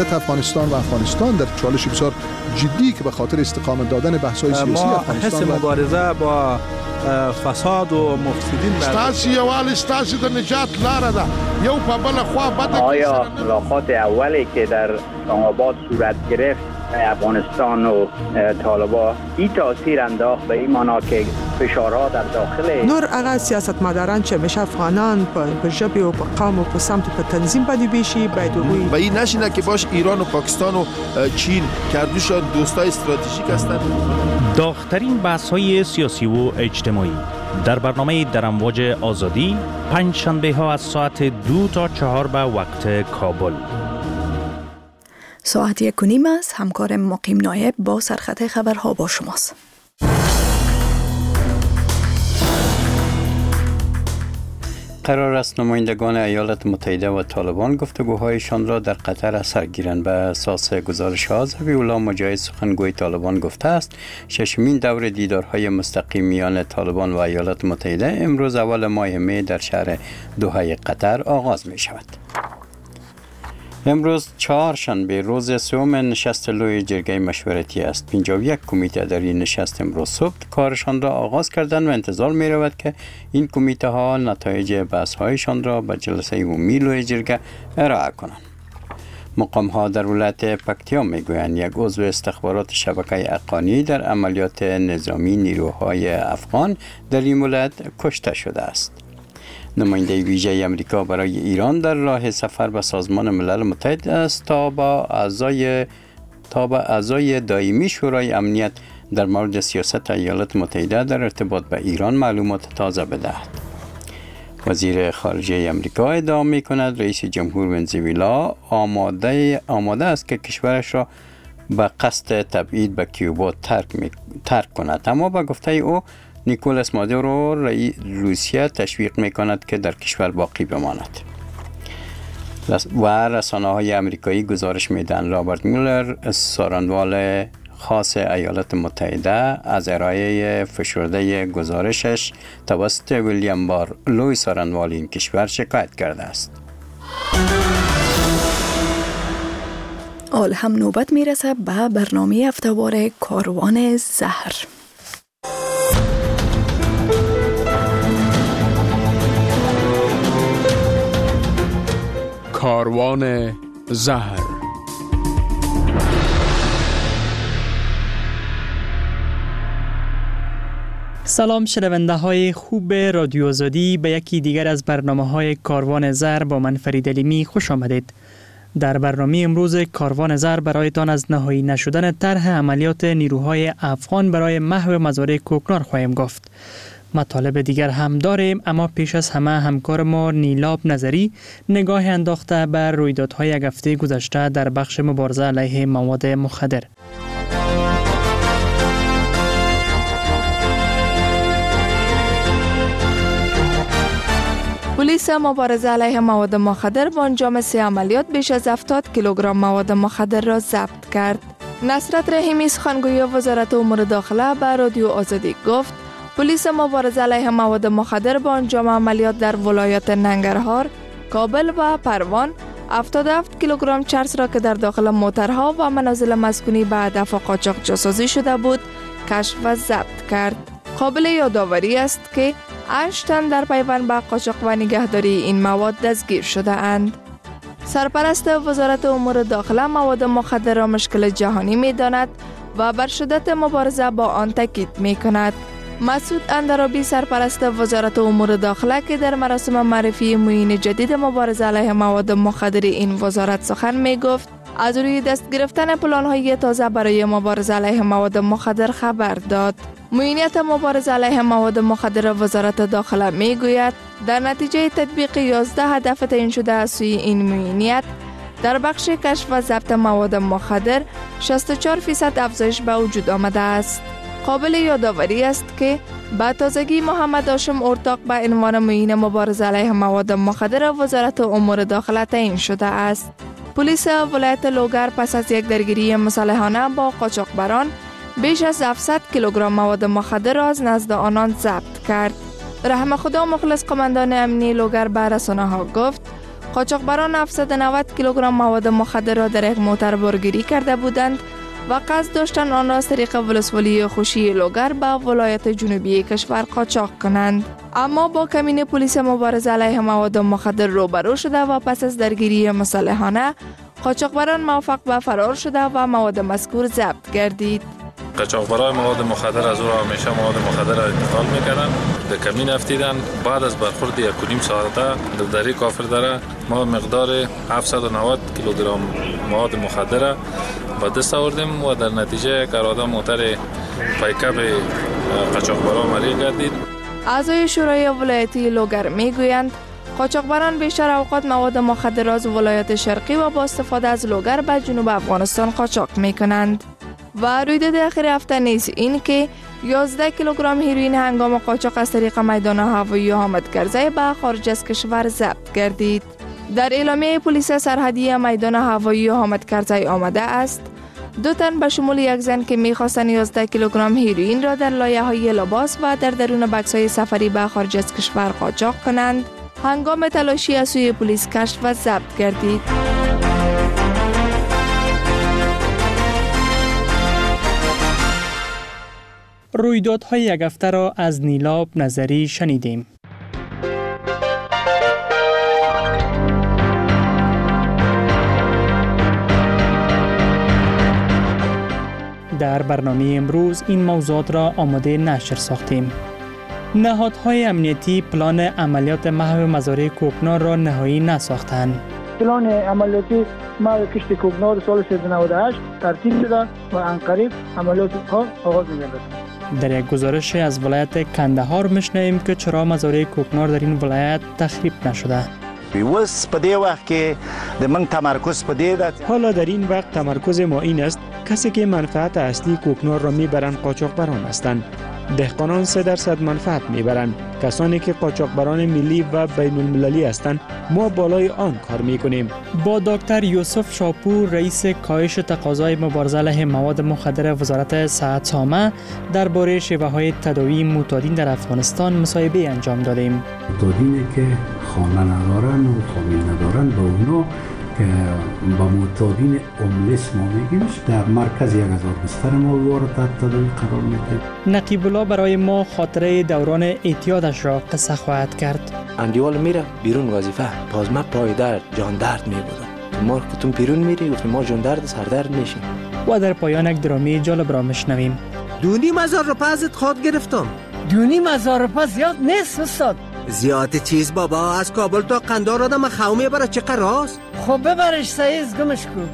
ملت افغانستان و افغانستان در چالش بسیار جدی که به خاطر استقامت دادن بحث‌های سیاسی افغانستان ما حس مبارزه با فساد و مفسدین ستاسو یوال ستاسو د نجات لاره ده یو په بل خوا بده. آیا ملاقات اولی که در اسلام آباد صورت گرفت افغانستان و طالبان این تاثیر انداخت به این معنا که فشارها در داخل نور هغه سیاستمداران چې همیشه افغانان په ژبه او په قوم او په سمت په تنظیم باندې بیشي باید وي و این نشینه که باش ایران و پاکستان و چین کردوشان دوستای استراتژیک هستند. داغ‌ترین بحث‌های سیاسی و اجتماعی در برنامه در امواج آزادی پنج شنبه ها از ساعت دو تا چهار به وقت کابل. ساعت یک و نیم است. همکار مقیم نایب با سرخط خبرها با شماست. قرار است نمایندگان ایالات متحده و طالبان گفتگوهایشان را در قطر اثر گیرند. به اساس گزارش ها ذبیح الله مجاهد سخنگوی طالبان گفته است ششمین دور دیدارهای مستقیم میان طالبان و ایالات متحده امروز اول ماه می در شهر دوحه قطر آغاز می شود. امروز چهارشنبه روز سوم نشست لوی جرگه مشورتی است. پنجاه و یک کمیته در این نشست امروز صبح کارشان را آغاز کردند و انتظار می رود که این کمیته ها نتایج بحث هایشان را به جلسه عمومی لوی جرگه ارائه کنند. مقام ها در ولایت پکتیا می گویند یک عضو استخبارات شبکه اقانی در عملیات نظامی نیروهای افغان در این ولایت کشته شده است. نماینده ویژه امریکا برای ایران در راه سفر به سازمان ملل متحد است تا با اعضای تا با اعضای دائمی شورای امنیت در مورد سیاست ایالات متحده در ارتباط به ایران معلومات تازه بدهد. وزیر خارجه امریکا ادعا می کند رئیس جمهور ونزوئلا آماده آماده است که کشورش را به قصد تبعید به کیوبا ترک می ترک کند، اما به گفته او نیکولاس مادورو روسیه تشویق میکند که در کشور باقی بماند. و رسانه های امریکایی گزارش میدن رابرت مولر سارنوال خاص ایالات متحده از ارائه فشرده گزارشش توسط ویلیام بار لوی سارنوال این کشور شکایت کرده است. آل هم نوبت میرسه به برنامه هفتهوار کاروان زهر. کاروان زهر. سلام شنونده های خوب رادیو آزادی، به یکی دیگر از برنامه های کاروان زهر با من فرید علیمی خوش آمدید. در برنامه امروز کاروان زهر برایتان از نهایی نشدن طرح عملیات نیروهای افغان برای محو مزارع کوکنار خواهیم گفت. مطالب دیگر هم داریم، اما پیش از همه همکار ما نیلاب نظری نگاه انداخته بر رویدادهای یک هفته گذشته در بخش مبارزه علیه مواد مخدر. پلیس مبارزه علیه مواد مخدر با انجام سه عملیات بیش از هفتاد کیلوگرم مواد مخدر را ضبط کرد. نصرت رحیمی سخنگوی وزارت امور داخله به رادیو آزادی گفت پلیس مبارزه علیه مواد مخدر با انجام عملیات در ولایات ننگرهار، کابل و پروان هفتاد و هفت کیلوگرم چرس را که در داخل موترها و منازل مسکونی به هدف قاچاق جاسازی شده بود کشف و ضبط کرد. قابل یادآوری است که هشت تن در پیوند به قاچاق و نگهداری این مواد دستگیر شده اند. سرپرست وزارت امور داخله مواد مخدر را مشکل جهانی می داند و بر شدت مبارزه با آن تاکید می کند. مسعود اندرابی سرپرست وزارت امور داخله که در مراسم معرفی معین جدید مبارزه علیه مواد مخدر این وزارت سخن می گفت از روی دست گرفتن پلان‌های تازه برای مبارزه علیه مواد مخدر خبر داد. معینیت مبارزه علیه مواد مخدر وزارت داخله می گوید در نتیجه تطبیق یازده هدف تعیین شده از سوی این معینیت در بخش کشف و ضبط مواد مخدر شصت و چهار فیصد افزایش به وجود آمده است. قابل یادآوری است که با تازگی محمد هاشم ارتاق به عنوان معین مبارزه علیه مواد مخدر وزارت امور داخله تعیین شده است. پلیس ولایت لوگر پس از یک درگیری مسلحانه با قاچاقبران بیش از هفتصد کیلوگرم مواد مخدر را از نزد آنان ضبط کرد. رحم خدا مخلص قماندان امنی لوگر به رسانه‌ها گفت قاچاقبران هفتصد و نود کیلوگرم مواد مخدر را در یک موتر بارگیری کرده بودند و قصد داشتند آن را از طریق ولسوالی خوشی لوگر به ولایت جنوبی کشور قاچاق کنند. اما با کمین پلیس مبارزه علیه مواد مخدر روبرو شده و پس از درگیری مسلحانه قاچاقبران موفق به فرار شده و مواد مذکور ضبط گردید. قاچاقبران مواد مخدر از او را همیشه مواد مخدر را انتقال میکردن، در کمین افتیدن. بعد از برخورد یک و نیم ساعته در دری کافر داره ما مقدار هفتصد و نود کیلوگرم مواد مخدر به دست آوردیم و در نتیجه اراده موتر پیکاپ قاچاقبران مریض گردید. اعضای شورای ولایتی لوگر میگویند قاچاقبران بیشتر اوقات مواد مخدر از ولایت شرقی و با استفاده از لوگر به جنوب افغانستان قاچاق میکنند. و رویداد اخیر هفته نیز این که یازده کیلوگرم هیروئین هنگام قاچاق از طریق میدان هوایی حامد کرزی به خارج از کشور ضبط گردید. در اعلامیه پلیس سرحدی میدان هوایی حامد کرزی آمده است دو تن به شمول یک زن که می‌خواستند یازده کیلوگرم هیروئین را در لایه‌های لباس و در درون بکس‌های سفری به خارج از کشور قاچاق کنند هنگام تلاشی از سوی پلیس کشف و ضبط گردید. رویدادهای یک هفته را از نیلاب نظری شنیدیم. در برنامه امروز این موضوعات را آماده نشر ساختیم. نهادهای امنیتی پلان عملیات محو مزارع کوکنار را نهایی نساختند. پلان عملیاتی محو کشت کوکنار سال سیصد و نود و هشت ترتیب شده و عنقریب عملیات ها آغاز می‌گردد. در یک گزارش از ولایت کندهار میشنویم که چرا مزارع کوکنار در این ولایت تخریب نشده. وس په دې وخت کې د من تمرکز په دې ده. حالا در این وقت تمرکز ما این است کسی که منفعت اصلی کوکنار را میبرند قاچاقبران هستند. دهقانان سه درصد منفعت میبرند. کسانی که قاچاقبران ملی و بین المللی هستند ما بالای آن کار میکنیم. با دکتر یوسف شاپور رئیس کاهش تقاضای مبارزه علیه مواد مخدر وزارت صحت سامه درباره شیوه‌های تداوی معتادین در افغانستان مصاحبه انجام دادیم. معتادینی که خانه ندارن و فامیل ندارن با اونا که با معتادین املس ما میگیمش در مرکز یک هزار بستر ما وارد تداوی قرار میدیم. نقیب الله برای ما خاطره دوران اعتیادش را قصه خواهد کرد. اندیوال میره بیرون وظیفه باز ما پای درد جان درد میبودم. ما که تو بیرون میری گفتیم ما جان درد سر درد میشیم. و در پایان یک درامی جالب را میشنویم. دونی مزار رو پازت خود گرفتم. دونی مزار رو پاز زیاد نیست استاد. زیاد چیز بابا از کابل تا قندار آدم خواه میبره چه قراست؟ خب ببرش سعیز گمش کن.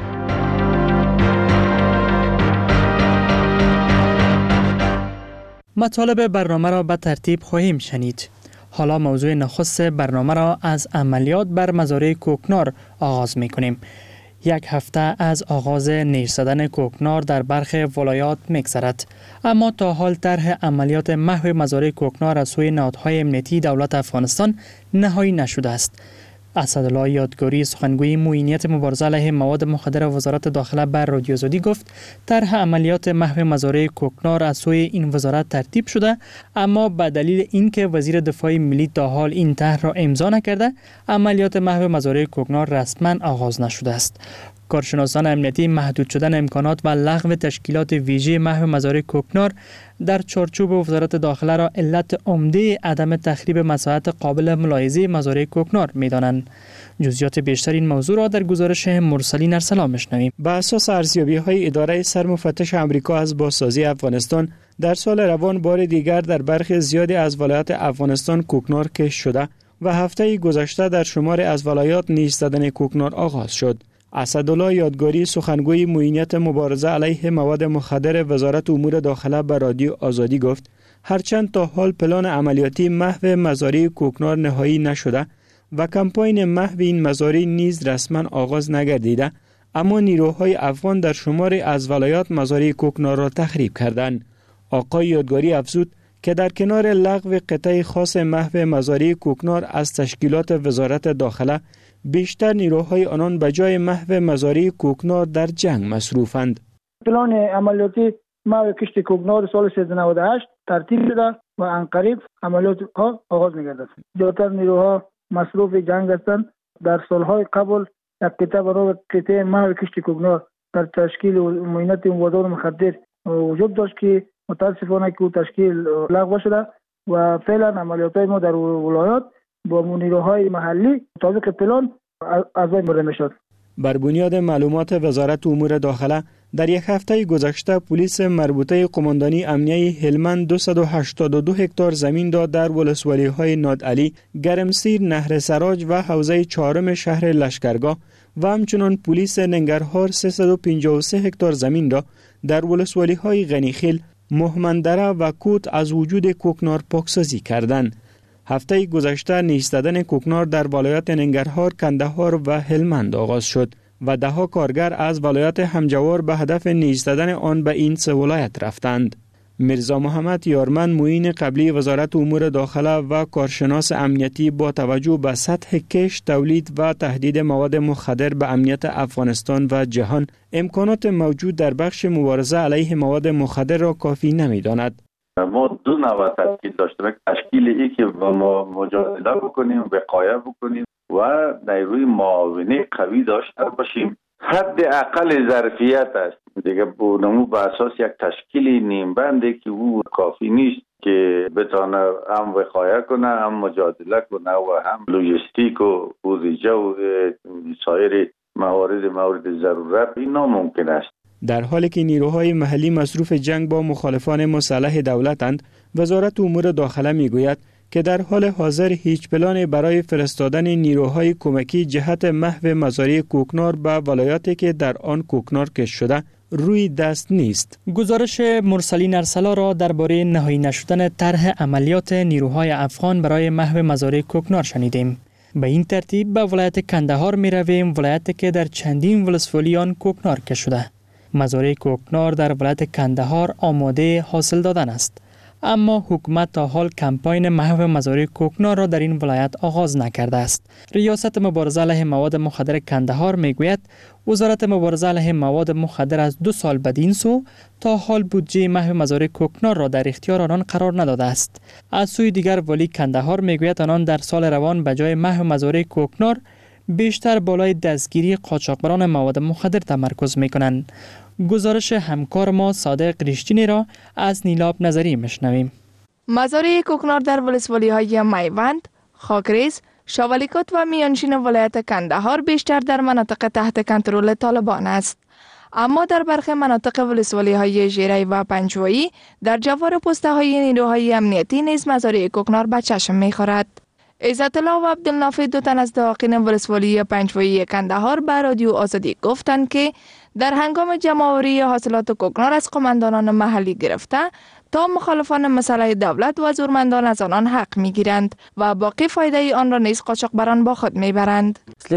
مطالب برنامه را به ترتیب خواهیم شنید. حالا موضوع نخست برنامه را از عملیات بر مزارع کوکنار آغاز می کنیم. یک هفته از آغاز نیش زدن کوکنار در برخی ولایات می‌گذرد، اما تا حال طرح عملیات محو مزارع کوکنار از سوی نهادهای امنیتی دولت افغانستان نهایی نشده است. اسدالله یادگاری سخنگوی معینیت مبارزه علیه مواد مخدر وزارت داخله بر رادیو آزادی گفت طرح عملیات محو مزارع کوکنار از سوی این وزارت ترتیب شده، اما به دلیل اینکه وزیر دفاع ملی تا حال این طرح را امضا نکرده عملیات محو مزارع کوکنار رسما آغاز نشده است. کارشناسان امنیتی محدود شدن امکانات و لغو تشکیلات ویژه محو مزارع کوکنار در چارچوب وزارت داخله را علت عمده عدم تخریب مساحت قابل ملاحظه مزارع کوکنار می‌دانند. جزئیات بیشتر این موضوع را در گزارش مرسلین ارسلان می‌شنویم. بر اساس ارزیابی‌های اداره سرمفتش آمریکا از بازسازی افغانستان در سال روان بار دیگر در برخی زیادی از ولایات افغانستان کوکنار کشف شده و هفته گذشته در شمار از ولایات نیش زدن کوکنار آغاز شد. اسدالله یادگاری سخنگوی معینیت مبارزه علیه مواد مخدر وزارت امور داخله به رادیو آزادی گفت هرچند تا حال پلان عملیاتی محو مزارع کوکنار نهایی نشده و کمپاین محو این مزارع نیز رسما آغاز نگردیده، اما نیروهای افغان در شمار از ولایات مزارع کوکنار را تخریب کردند. آقای یادگاری افزود که در کنار لغو قطعه خاص محو مزارع کوکنار از تشکیلات وزارت داخله بیشتر نیروهای آنان به جای محو مزارع کوکنار در جنگ مصروفند. پلان عملیاتی محو کشت کوکنار سال سیصد و نود و هشت ترتیب شده و عنقریب عملیات ها آغاز می‌گردد. زیادتر نیروها مصروف جنگ هستند در سالهای قبل یک کتاب برای قطعه محو کشت کوکنار در تشکیل معاینات مواد مخدر وجود داشت که متاسفانه که تشکیل لغو شده و فعلا عملیات ما در ولایات با نیروهای محلی مطابق پلان از بین برده میشد. بر بنیاد معلومات وزارت امور داخله در یک هفته گذشته پلیس مربوطه قماندانی امنیه هلمند دویست و هشتاد و دو هکتار زمین داد در ولسوالی‌های نادعلی، گرمسیر، نهر سراج و حوزه چهارم شهر لشکرگاه و همچنان پلیس ننگرهار سیصد و پنجاه و سه هکتار زمین را در ولسوالی‌های غنیخیل، مهمندره و کوت از وجود کوکنار پاکسازی کردند. هفته گذشته نیز زدن کوکنار در ولایت ننگرهار، کندهار و هلمند آغاز شد و ده ها کارگر از ولایت همجوار به هدف نیز زدن آن به این سه ولایت رفتند. میرزا محمد یارمن، معین قبلی وزارت امور داخله و کارشناس امنیتی، با توجه به سطح کشت، تولید و تهدید مواد مخدر به امنیت افغانستان و جهان، امکانات موجود در بخش مبارزه علیه مواد مخدر را کافی نمی‌داند. ما دو نوع تشکیل داشته باشیم، تشکیل ای که با ما مجادله بکنیم، وقایه بکنیم و نیروی معاونی قوی داشته باشیم. حد اقل ظرفیت است دیگه، بونمو به اساس یک تشکیل نیم بنده که او کافی نیست که بتانه هم وقایه کنه، هم مجادله کنه و هم لوجستیک و بودجه و سایر موارد مورد ضرورت این ناممکن است. در حالی که نیروهای محلی مصروف جنگ با مخالفان مسلح دولتند، وزارت امور داخله میگوید که در حال حاضر هیچ پلانی برای فرستادن نیروهای کمکی جهت محو مزارع کوکنار به ولایاتی که در آن کوکنار کشت شده روی دست نیست. گزارش مرسلین ارسلا را درباره نهایی نشدن طرح عملیات نیروهای افغان برای محو مزارع کوکنار شنیدیم. به این ترتیب به ولایت کندهار می رویم، ولایتی که در چندین ولسوالی آن کوکنار کشت شده. مزارع کوکنار در ولایت کندهار آماده حاصل دادن است، اما حکومت تا حال کمپاین محو مزارع کوکنار را در این ولایت آغاز نکرده است. ریاست مبارزه علیه مواد مخدر کندهار میگوید وزارت مبارزه علیه مواد مخدر از دو سال بدین سو تا حال بودجه محو مزارع کوکنار را در اختیار آنان قرار نداده است. از سوی دیگر والی کندهار میگوید آنان در سال روان به جای محو مزارع کوکنار بیشتر بالای دستگیری قاچاقبران مواد مخدر تمرکز میکنند. گزارش همکار ما صادق ریشتینی را از نیلاب نظری مشنویم. مزارع کوکنار در ولسوالی‌های میوند، خاکریز، شاولیکوت و میانشین ولایت کندهار بیشتر در مناطق تحت کنترل طالبان است. اما در برخی مناطق ولسوالی‌های ژیری و پنجوایی در جوار پسته‌های نیروهای امنیتی نیز مزارع کوکنار به چشم می‌خورد. عزت الله و عبدالنافع، دو تن از داقین ولسوالی پنجوایی کندهار به رادیو آزادی گفتند که در هنگام جمع‌آوری حاصلات کوکنار از قماندانان محلی گرفته تا مخالفان مسلح دولت و زورمندان از آنان حق می‌گیرند و باقی فایده آن را نیز قاچاقبران با خود می‌برند.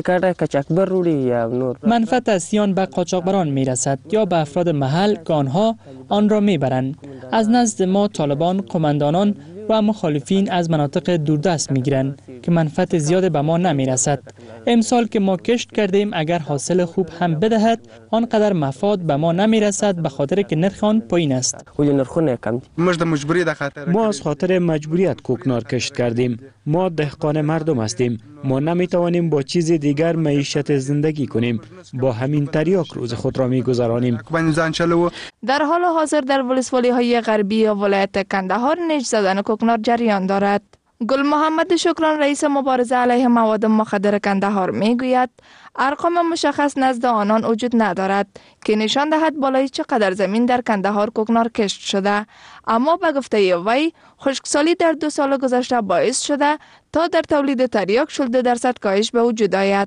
منفعت اسیان به قاچاقبران می‌رسد یا به افراد محل که آنها آن را می‌برند. از نزد ما طالبان قماندانان و مخالفین از مناطق دوردست می‌گیرند که منفعت زیاد به ما نمی‌رسد. امسال که ما کشت کردیم اگر حاصل خوب هم بدهد آنقدر مفاد به ما نمی‌رسد به خاطر که نرخ آن پایین است. ما از خاطر مجبوریت کوکنار کشت کردیم. ما دهقان مردم هستیم. ما نمی‌توانیم با چیز دیگر معیشت زندگی کنیم. با همین تریاک روز خود را می‌گذرانیم. در حال حاضر در ولسوالی‌های غربی ولایت کندهار نیز زدن کوکنار جریان دارد. گل محمد شکران، رئیس مبارزه علیه مواد مخدر کندهار میگوید ارقام مشخص نزد آنان وجود ندارد که نشان دهد بالای چقدر زمین در کندهار کوکنار کشت شده، اما به گفته وی خشکسالی در دو سال گذشته باعث شده تا در تولید تریاک چهل درصد کاهش به وجود آید.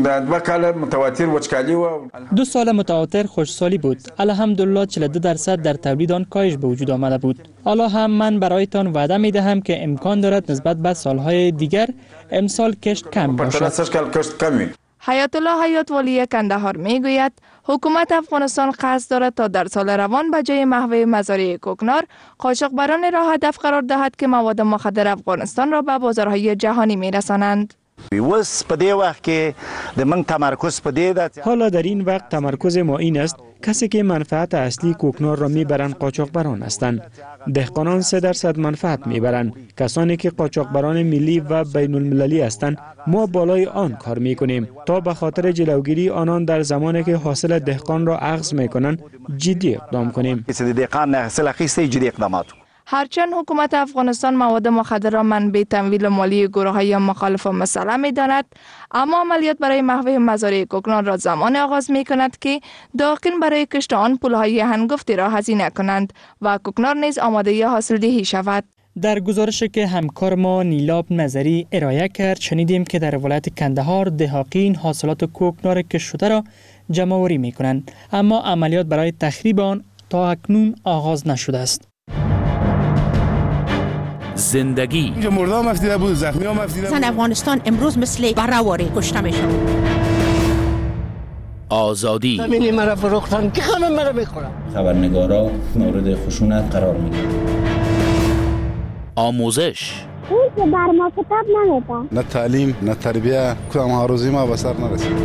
دو سال متواتر خشکسالی بود. الحمدلله چهل و دو درصد در تولید آن کاهش به وجود آمده بود. حالا هم من برایتان وعده می دهم که امکان دارد نسبت به سالهای دیگر امسال کشت کم باشد. حیات الله حیات والی کندهار میگوید حکومت افغانستان قصد دارد تا در سال روان به جای محو مزارع کوکنار قاچاقبران را هدف قرار دهد که مواد مخدر افغانستان را به بازارهای جهانی میرسانند. وس په دې وخت کې د من تمرکز په دې ده. حالا در این وقت تمرکز ما این است کسی که منفعت اصلی کوکنار را میبرند قاچاقبران هستند. دهقانان سه درصد منفعت میبرند. کسانی که قاچاقبران ملی و بین المللی هستند ما بالای آن کار میکنیم تا به خاطر جلوگیری آنان در زمانی که حاصل دهقان را اخذ میکنند جدی اقدام کنیم. دهقان حاصل اخیسته جدی اقدامات. هرچند حکومت افغانستان مواد مخدر را منبع تمویل مالی گروه‌های مخالف مسئله می‌داند، اما عملیات برای محو مزارع کوکنار را زمان آغاز می‌کند که داخل برای کشت آن پول‌های هنگفتی را هزینه کنند و کوکنار نیز آماده حاصلدهی شود. در گزارشی که همکار ما نیلاب نظری ارائه کرد شنیدیم که در ولایت کندهار دهاقین حاصلات کوکنار کشت شده را جمع‌آوری می‌کنند، اما عملیات برای تخریب آن تا اکنون آغاز نشده است. زندگی اینجا مرده هم افتیده بود، زخمی هم افتیده بود. زن افغانستان امروز مثل برهواری کشته میشن. آزادی زمینی مرا فروختن که همه مرا میخورن. خبرنگارا مورد خشونت قرار میگیرن. آموزش اون که بر ما کتاب نمیده. نه تعلیم نه تربیه کدام هاروزی ما به سر نرسید.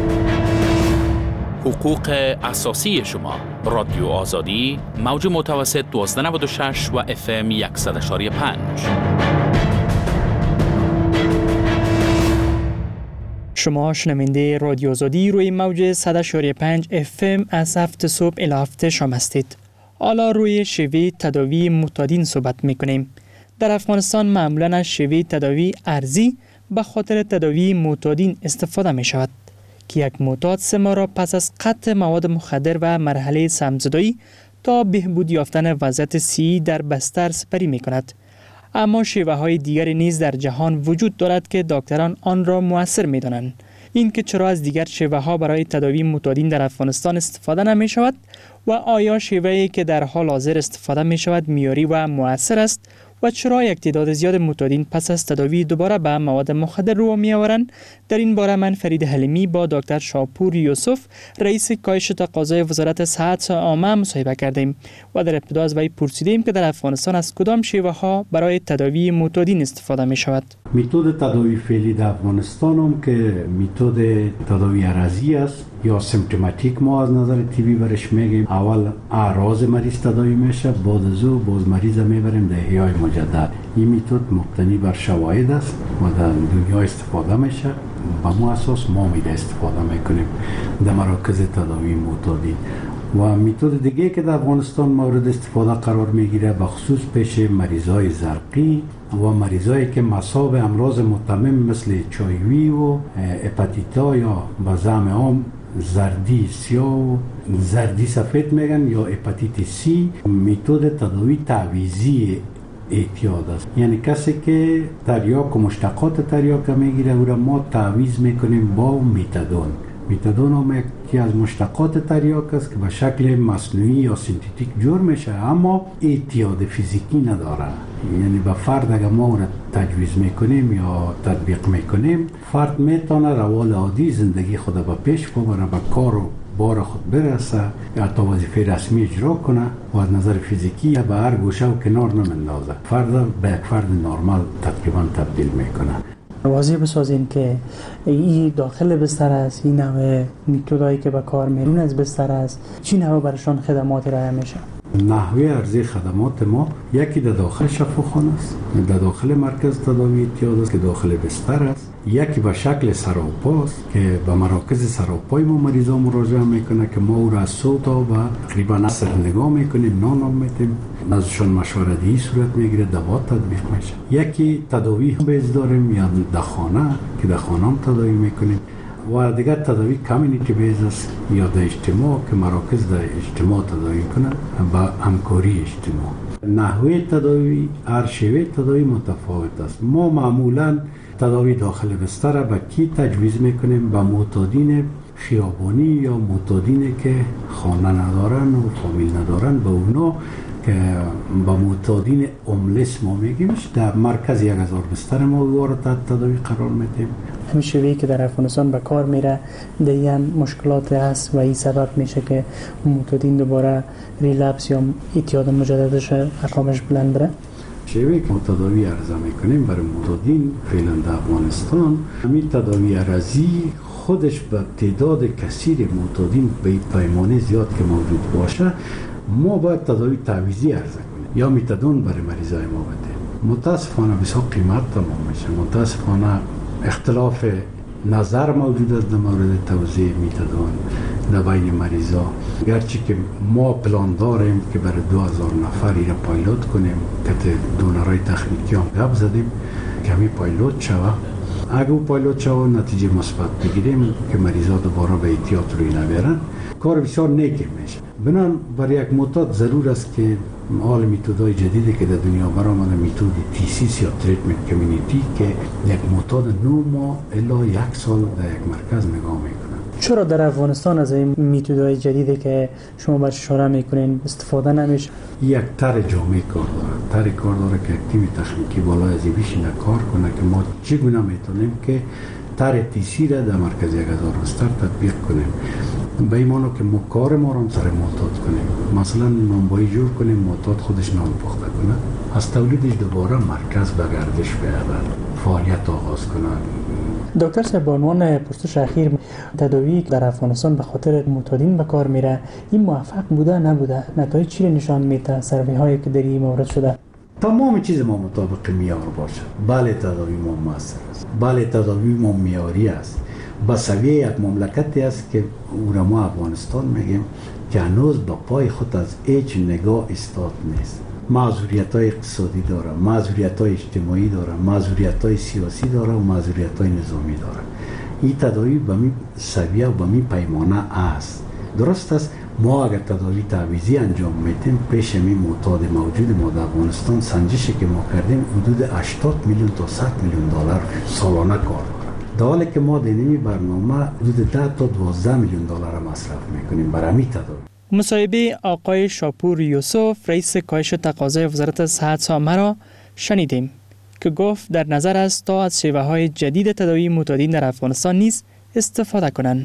حقوق اساسی شما. رادیو آزادی موج متوسط دوازده نود و شش و اف ام صد و یک و پنج. شما شنونده رادیو آزادی روی موج صد و یک و پنج اف ام از هفت صبح الی هفت شام هستید. حالا روی شیوه تداوی معتادین صحبت میکنیم. در افغانستان معمولاً از شیوه تداوی ارزی به خاطر تداوی معتادین استفاده می شود که یک معتاد سه ماه را پس از قطع مواد مخدر و مرحله سمزدایی تا بهبود یافتن وضعیت صحی در بستر سپری می کند. اما شیوه های دیگری نیز در جهان وجود دارد که دکتران آن را مؤثر می دانند. این که چرا از دیگر شیوه ها برای تداوی معتادین در افغانستان استفاده نمی شود و آیا شیوهی که در حال حاضر استفاده می شود معیاری و مؤثر است و چرا یک تعداد زیاد معتادین پس از تداوی دوباره به مواد مخدر رو می آورند؟ در این باره من فرید حلیمی با دکتر شاپور یوسف رئیس کاهش تقاضای وزارت صحت عامه مصاحبه کردیم و در ابتدا از وی پرسیدیم که در افغانستان از کدام شیوه ها برای تداوی معتادین استفاده می شود. متد تداوی فعلی در افغانستان هم که متد تداوی ارزی است یا سیمپتوماتیک ما از نظر تیبی برش میگیم. اول اعراض مریض تداوی میشه، بعد از او باز مریض میبریم در احیای مجدد. این متد مبتنی بر شواهد است و در دنیا استفاده میشه. با ما اساس ما میده استفاده میکنیم در مراکز تداوی معتادین. و متد دیگه که در افغانستان مورد استفاده قرار میگیره بخصوص پیش مریضای زرقی و مریضایی که مصاب امراض متمم مثل چایوی و هپاتیتا یا به زعم عام زردی سیاه و زردی سفید میگن یا هپاتیت سی، متد تداوی تعویضی اعتیاد است. یعنی کسی که تریاک و مشتقات تریاک میگیره او را ما تعویض میکنیم با میتادون. میتادون هم یکی از مشتقات تریاک است که به شکل مصنوعی یا سنتتیک جور میشه اما اعتیاد فیزیکی نداره. یعنی به فرد اگر ما را تجویز میکنیم یا تطبیق میکنیم فرد میتونه روال عادی زندگی خود به پیش ببره، به کار و بار خود برسه یا حتی وظیفه رسمی اجرا کنه و از نظر فیزیکی به هر گوشه و کنار نمندازه. فرد به یک فرد نرمال تقریبا تبدیل میکنه. واضح بسازیم که این داخل بستر است، این نوع میتودایی که به کار میرون از بستر است، چی نوع برشان خدمات ارائه میشه؟ نحوه ارزی خدمات ما یکی در داخل شفاخانه است، در داخل مرکز تداوی اعتیاد است که داخل بستر است، یکی به شکل سراپا است که به مراکز سراپای ما مریضا مراجعه میکنه که ما او را از صبح تا و تقریبا عصر نگاه میکنیم، نان هم میتیم، ازشان مشورتی صورت میگیره، دوا تطبیق میشه. یکی تداوی بیز داریم یا در خانه که در خانه هم تداوی میکنیم و دیگر تداوی کامیونیتی بیز است یا در اجتماع که مراکز در اجتماع تداوی کنند با همکاری اجتماع. نحوه تداوی هر شیوه تداوی متفاوت است. ما معمولا تداوی داخل بستر به کی تجویز میکنیم؟ به معتادین خیابانی یا معتادینی که خانه ندارن و فامیل ندارن، به اونا که با معتادین املس ما میگیمش در مرکز یک هزار بستر ما وارد تداوی قرار میدیم. همین شیوهی که در افغانستان به کار میره دیگه مشکلات هست و این سبب میشه که معتادین دوباره ریلپس یا اعتیاد مجددش رقمش بلند بره. شیوه که ما تداوی عرضه میکنیم برای معتادین فعلا در افغانستان، همین تداوی عرضی خودش به تعداد کثیر معتادین به پیمانه زیاد که موجود باشه، ما باید تداوی تعویضی عرضه کنیم یا میتادون برای مریضای ما بده. متاسفانه بسیار قیمت تمام میشه. متاسفانه اختلاف نظر موجود است در مورد توزیع میتادون در بین مریضا. گرچه که ما پلان داریم که برای دو هزار نفر را پایلوت کنیم، که دونرهای تخنیکی هم گپ زدیم که همین پایلوت شوه. اگه او پایلوت شوه نتیجه مثبت بگیریم که مریضا دوباره به احتیاط روی نبرن، کار بسیار نیکی میشه. بنان برای یک معتاد ضرور است که حال میتودهای جدیدی که در دنیا برآمده، میتود تی سی سی یا تریتمنت کمیونیتی، که یک معتاد نو ماه الا یک سال در یک مرکز نگاه میکنن. چرا در افغانستان از این میتودهای جدیدی که شما برش اشاره میکنین استفاده نمیشه؟ یک تر جامعه کار داره، تر کار داره که یک تیم تخنیکی بالای ازی بشینه کار کنه که ما چگونه میتونیم که تر تی سی را در مرکز یک هزار بستر تطبیق کنیم. به ایمانو که ما کار ما رو سر معتاد کنیم، مثلا نانبایی جور کنیم، معتاد خودش نان پخته کنه، از تولیدش دوباره مرکز به گردش بیاور، فعالیت آغاز کنه. دکتر صاحب، به عنوان پرسش اخیر، تداوی در افغانستان به خاطر معتادین به کار میره، این موفق بوده نبوده؟ نتایج چی نشان میده؟ سروی هایی که در این مورد شده؟ تمام چیز ما مطابق معیار باشه. بله تداوی ما موثر است، بله تداوی ما معیاری است. با سویه یک مملکتی است که او را ما افغانستان میگیم که هنوز با پای خود از هیچ نگاه ایستاد نیست. معذوریت‌های اقتصادی داره، معذوریت‌های اجتماعی داره، معذوریت‌های سیاسی داره و معذوریت‌های نظامی داره. این تداوی به می سویه و به می پیمانه است. درست است ما اگر تداوی تعویضی انجام میدیم، پیش می معتاد موجود ما در افغانستان سنجشی که ما کردیم حدود هشتاد میلیون تا صد میلیون دلار سالانه کار داره. در حالی که ما در این برنامه حدود ده تا دوازده میلیون دلار مصرف میکنیم برای همین تداوی. مصاحبه آقای شاپور یوسف، رئیس کاهش تقاضای وزارت صحت سامه را شنیدیم که گفت در نظر است تا از شیوه های جدید تداوی معتادین در افغانستان نیز استفاده کنند.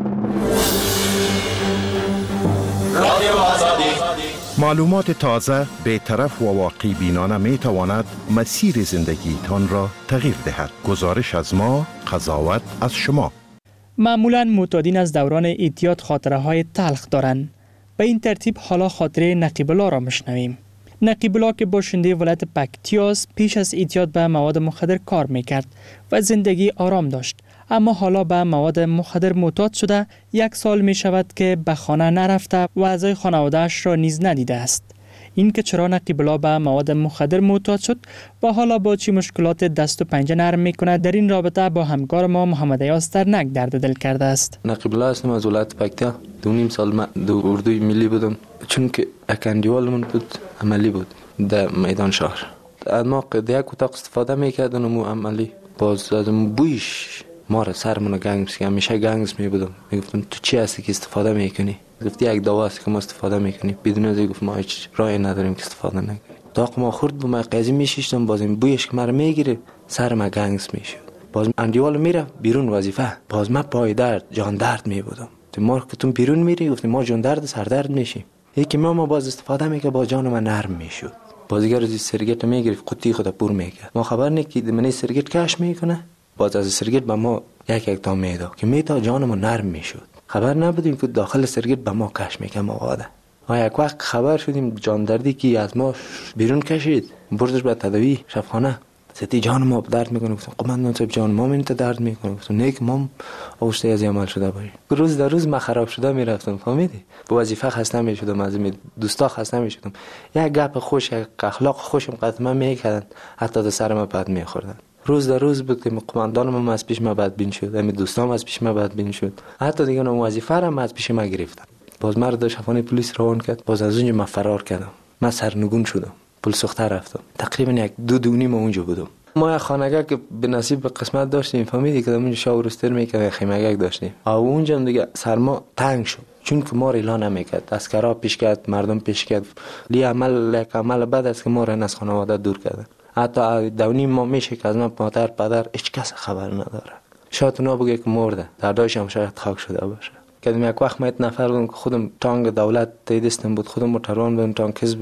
معلومات تازه، بی‌طرف و واقعی بینانه می تواند مسیر زندگی تان را تغییر دهد. گزارش از ما، قضاوت از شما. معمولاً معتادین از دوران اعتیاد خاطره های تلخ دارند. به این ترتیب حالا خاطره نقیب الله را میشنویم. نقیب الله که باشنده ولایت پکتیاس، پیش از اعتیاد به مواد مخدر کار میکرد و زندگی آرام داشت، اما حالا به مواد مخدر معتاد شده یک سال می شود که به خانه نرفته و اعضای خانواده‌اش را نیز ندیده است. این که چرا نقیب الله به مواد مخدر معتاد شد و حالا با چه مشکلات دست و پنجه نرم می کند، در این رابطه با همکار ما محمد ایاز ترنک درد دل کرده است. نقیب الله هستم، از ولایت پکتیا. دو نیم سال من دو اردوی ملی بودم، چون که اکندیوالمون بود، عملی بود در میدان شهر. از ما یک اتاق استفاده میکردن و عملی باز از بویش ما را سرمون گنگس که همیشه گنگس می بودم. میگفتم تو چی هستی که استفاده میکنی؟ گفتی یک دوا است که ما استفاده میکنیم. بدون از این گفت ما هیچ راهی نداریم که استفاده نکنیم. تاق ما خورد با ما قضیه میشیشتم، باز این بویش که مرا میگیره سر ما گنگس میشد. باز اندیوال میره بیرون وظیفه، باز ما پای درد جان درد می بودم. تو ما که تو بیرون میری گفتی ما جان درد سر درد میشیم. یکی ما ما باز استفاده میکنه با جان ما نرم میشد. بازیگر از سرگیت میگرفت قطی خود پر میکرد. ما خبر نکید من سرگیت کش میکنه. باز از سرگیت به ما یک یک تا میدا که میتا جانمون نرم میشد. خبر نبودیم که داخل سرگیت به ما کش میکنه مواده. ما یک وقت خبر شدیم جان دردی که از ما بیرون کشید، بردش به تداوی شفاخانه. ستی جان ما درد میکنه. گفتم قماندان صاحب جان ما من درد میکنه. گفتم نیک ما اوشته از عمل شده باشه. روز در روز ما خراب شده میرفتم، فهمیدی؟ با وظیفه خسته میشدم، از می دوستا خسته میشدم. یک گپ خوش، یک اخلاق خوشم قدم میکردن، حتی در سر ما پد میخوردن. روز در روز بود که قماندانم از پیش ما بدبین شد، همین دوستام از پیش ما بدبین شد، حتی دیگه اون وظیفه را از پیش ما گرفتن. باز مرد شفانه پلیس روان کرد، باز از اونجا ما فرار کردم. من سرنگون شدم، پل سوخته رفتم. تقریبا یک دو دو نیم اونجا بودم. ما یک خانگاه که به نصیب به قسمت داشتیم، فهمیدی که اونجا شاورستر میکرد، خیمگاه داشتیم. آ اونجا دیگه سرما تنگ شد، چون که ما اعلان نمیکرد. اسکرا پیش کرد، مردم پیش کرد. لی عمل یک عمل بد است که ما را از خانواده دور کردن. حتی دونی ما میشه که از من مادر پدر هیچ کس خبر نداره. شاید اونا بگه که مرده، درداش هم شاید خاک شده باشه. که یک وقت من نفر بودم که خودم تانگ دولت دستم بود، خودم موتران بودم، تانکز بودم.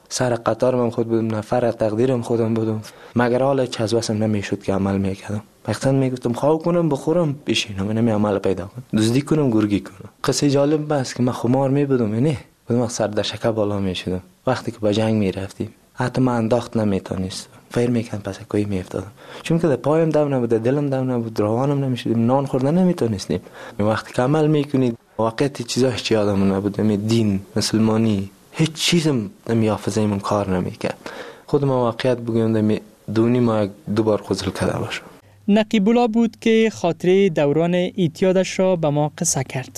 سر قطارم خود بودم، نفر تقدیرم خودم بودم، مگر حالا چه از واسم نمیشد که عمل میکردم. وقتا میگفتم خواب کنم بخورم بشینم، نمی عمل پیدا کنم، دزدی کنم گرگی کنم. قصه جالب بس که من خمار میبودم، نه بودم سر در شکه بالا میشدم. وقتی که با جنگ میرفتیم حتی من انداخت نمیتونستم، فیر میکن پس کوی میافتادم، چون که در پایم دم نبود، دلم دم نبود، روانم نمیشدیم، نان خوردن نمیتونستیم. وقتی که عمل میکنید واقعیت چیزاش چی یادم نبود، می دین مسلمانی هیچ چیزم نمی حافظه‌مون کار نمیکرد. خودم واقعیت بگم دونی ما دو بار غسل کرده باشم. نقیب الله بود که خاطره دوران اعتیادش را به ما قصه کرد.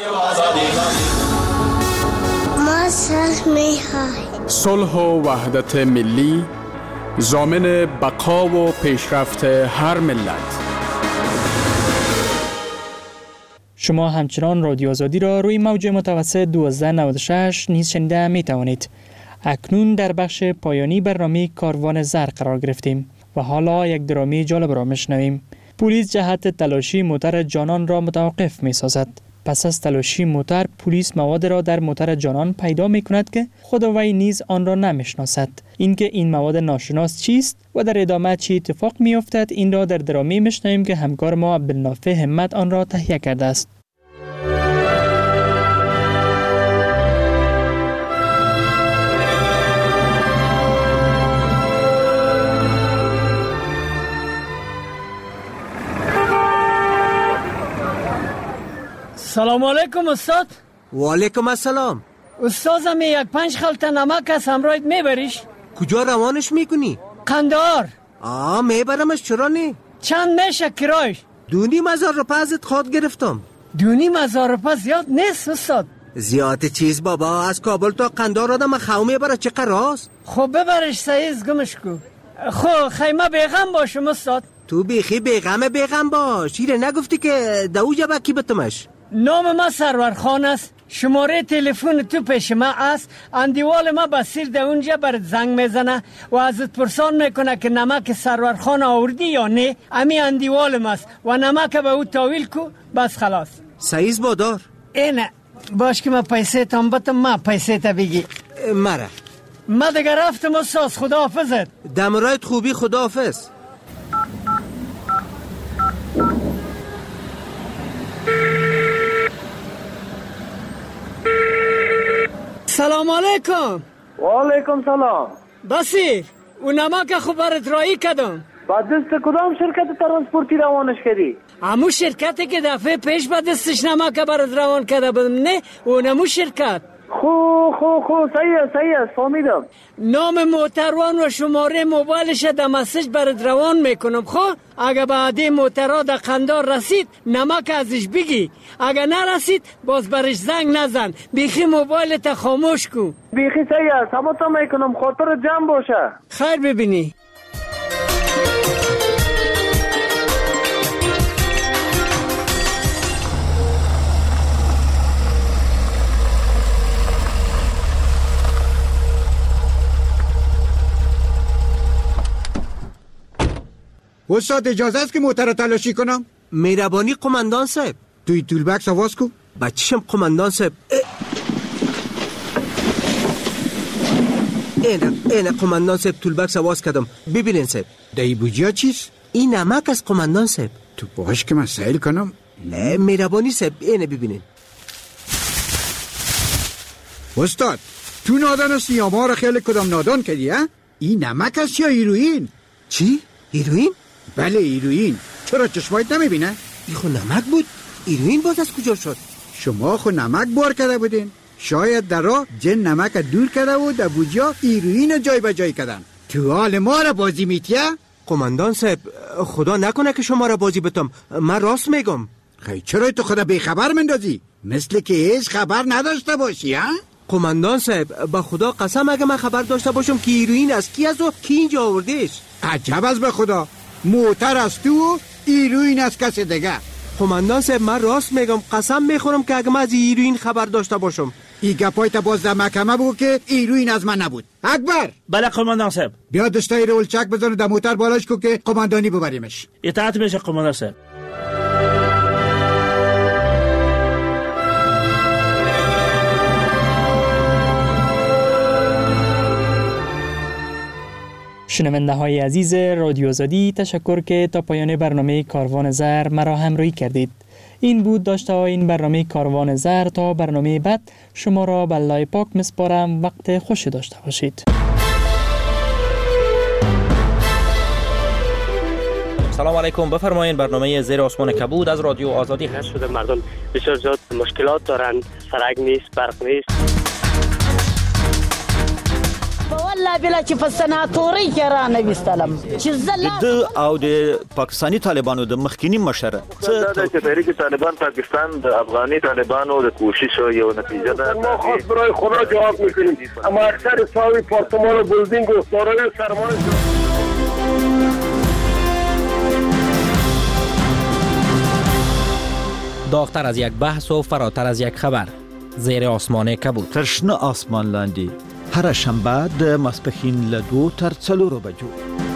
ما صلح صلح و وحدت ملی ضامن بقا و پیشرفت هر ملت. شما همچنان رادیو آزادی را روی موج متوسط دوازده نود و شش نیز شنیده می توانید. اکنون در بخش پایانی برنامه کاروان زر قرار گرفتیم و حالا یک درامی جالب را میشنویم. پلیس جهت تلاشی موتر جانان را متوقف می سازد. پس از تلاشی موتر، پلیس مواد را در موتر جانان پیدا می کند که خود وی نیز آن را نمیشناسد. اینکه این مواد ناشناس چیست و در ادامه چی اتفاق می افتد، این را در درامی میشنویم که همکار ما عبدالنافع همت آن را تهیه کرده است. سلام علیکم استاد. و علیکم السلام. استادم یک پنج خلطه نمک از همراهت میبریش؟ کجا روانش میکنی؟ قندهار. آه میبرمش، چرا نه؟ چند میشه کرایش؟ دو نیم هزار روپیه ازت خواد گرفتم. دو نیم هزار روپیه زیاد نیست استاد. زیاد چیز بابا، از کابل تا قندهار آدم خو میبره، چه قراست؟ خب ببرش سعیز گمش کو. خب خیمه بیغم باشم استاد. تو بیخی بیغم بیغم باش، ایره نگفتی که دوجه بکی بتمش. نام ما سرور خان است. شماره تلفن تو پیش ما است. اندیوال ما بسیر ده اونجا برات زنگ میزنه و ازت پرسان میکنه که نمک سرور خان آوردی یا نه. امی اندیوال ماست و نمک به او تاویل کو، بس خلاص. سعیز بادار. اینه باش که ما پیسه تام بتم، ما پیسه تا بگی مره. ما دیگه رفتم استاد، خدا حافظت. دمرایت خوبی، خدا حافظ. سلام علیکم. و علیکم سلام. بسیر او نمک خوب برات رایی کردم. با دست کدام شرکت ترانسپورتی روانش کردی؟ همون شرکتی که دفعه پیش با دستش نمک برات روان کرده بودم، نه اون همون شرکت. خو خو خو صحیح است صحیح است فهمیدم. نام موتروان و شماره موبایلش در مسیج برات روان میکنم. خب اگه بعد موترا در قندهار رسید نمک ازش بگی، اگه نرسید باز برش زنگ نزن، بیخی موبایلت خاموش کن. بیخی صحیح است، همه تا میکنم، خاطر جمع باشه. خیر ببینی. استاد اجازه است که موتر تلاشی کنم؟ مهربانی قماندان صاحب. توی تول بکس آواز کن. بچشم قماندان صاحب. اینه اینه قماندان صاحب، تول بکس آواز کردم. ببینین صاحب. دایی بوجیا چیست؟ این نمک از قماندان صاحب. تو باش که من سیل کنم. مهربانی صاحب اینه ببینین. استاد تو نادان هستی یا ما را خیلی کدام نادان کردی ها؟ این نمک است یا هیروئین؟ چی؟ هیروئین؟ بله هیروئین. چرا چشمایت نمیبینه؟ این خو نمک بود. هیروئین باز از کجا شد؟ شما خو نمک بار کرده بودین. شاید در راه جن نمک دور کرده و در بوجا هیروئین جای به جای کردن. تو حال ما را بازی میتیه؟ قماندان صاحب خدا نکنه که شما را بازی بتم، من راست میگم. خیلی چرا تو خدا بیخبر مندازی؟ مثل که هیچ خبر نداشته باشی ها؟ قماندان صاحب با خدا قسم اگه من خبر داشته باشم که هیروئین از کی است و کی اینجا آوردهش. عجب از به خدا، موتر از تو و هیروئین از کس دیگه. قماندان صاحب من راست میگم، قسم میخورم که اگه من از هیروئین خبر داشته باشم. ای گپای تا باز در محکمه بگو که هیروئین از من نبود. اکبر. بله قماندان صاحب. بیا دستای رول چک بزن در موتر بالاش کو که قماندانی ببریمش. اطاعت میشه قماندان صاحب. شنونده های عزیز رادیو آزادی، تشکر که تا پایان برنامه کاروان زر مرا همراهی کردید. این بود داشته های این برنامه کاروان زر. تا برنامه بعد شما را به الله پاک مسپارم. وقت خوشی داشته باشید. سلام علیکم. بفرمایید. برنامه زیر آسمان کبود از رادیو آزادی هست. شده مردم بسیار زیاد مشکلات دارند، سرک نیست، برق نیست. والله بلا چې په سناتوري کې را نویستلم چې زله د او د پاکستانی طالبانو د مخکینی مشر څه د تحریک طالبان پاکستان د افغاني طالبانو د کوشش یو نتیجه ده. ما خاص برای خدا جواب میکنیم، اما اکثر ساوی پارتمان و بلدینگ و دارای سرمایه داغتر از یک بحث و فراتر از یک خبر. زیر آسمان کبود. ترشنه آسمان لاندی هر شنبه د ماسپښین له دوه تر څلورو بجو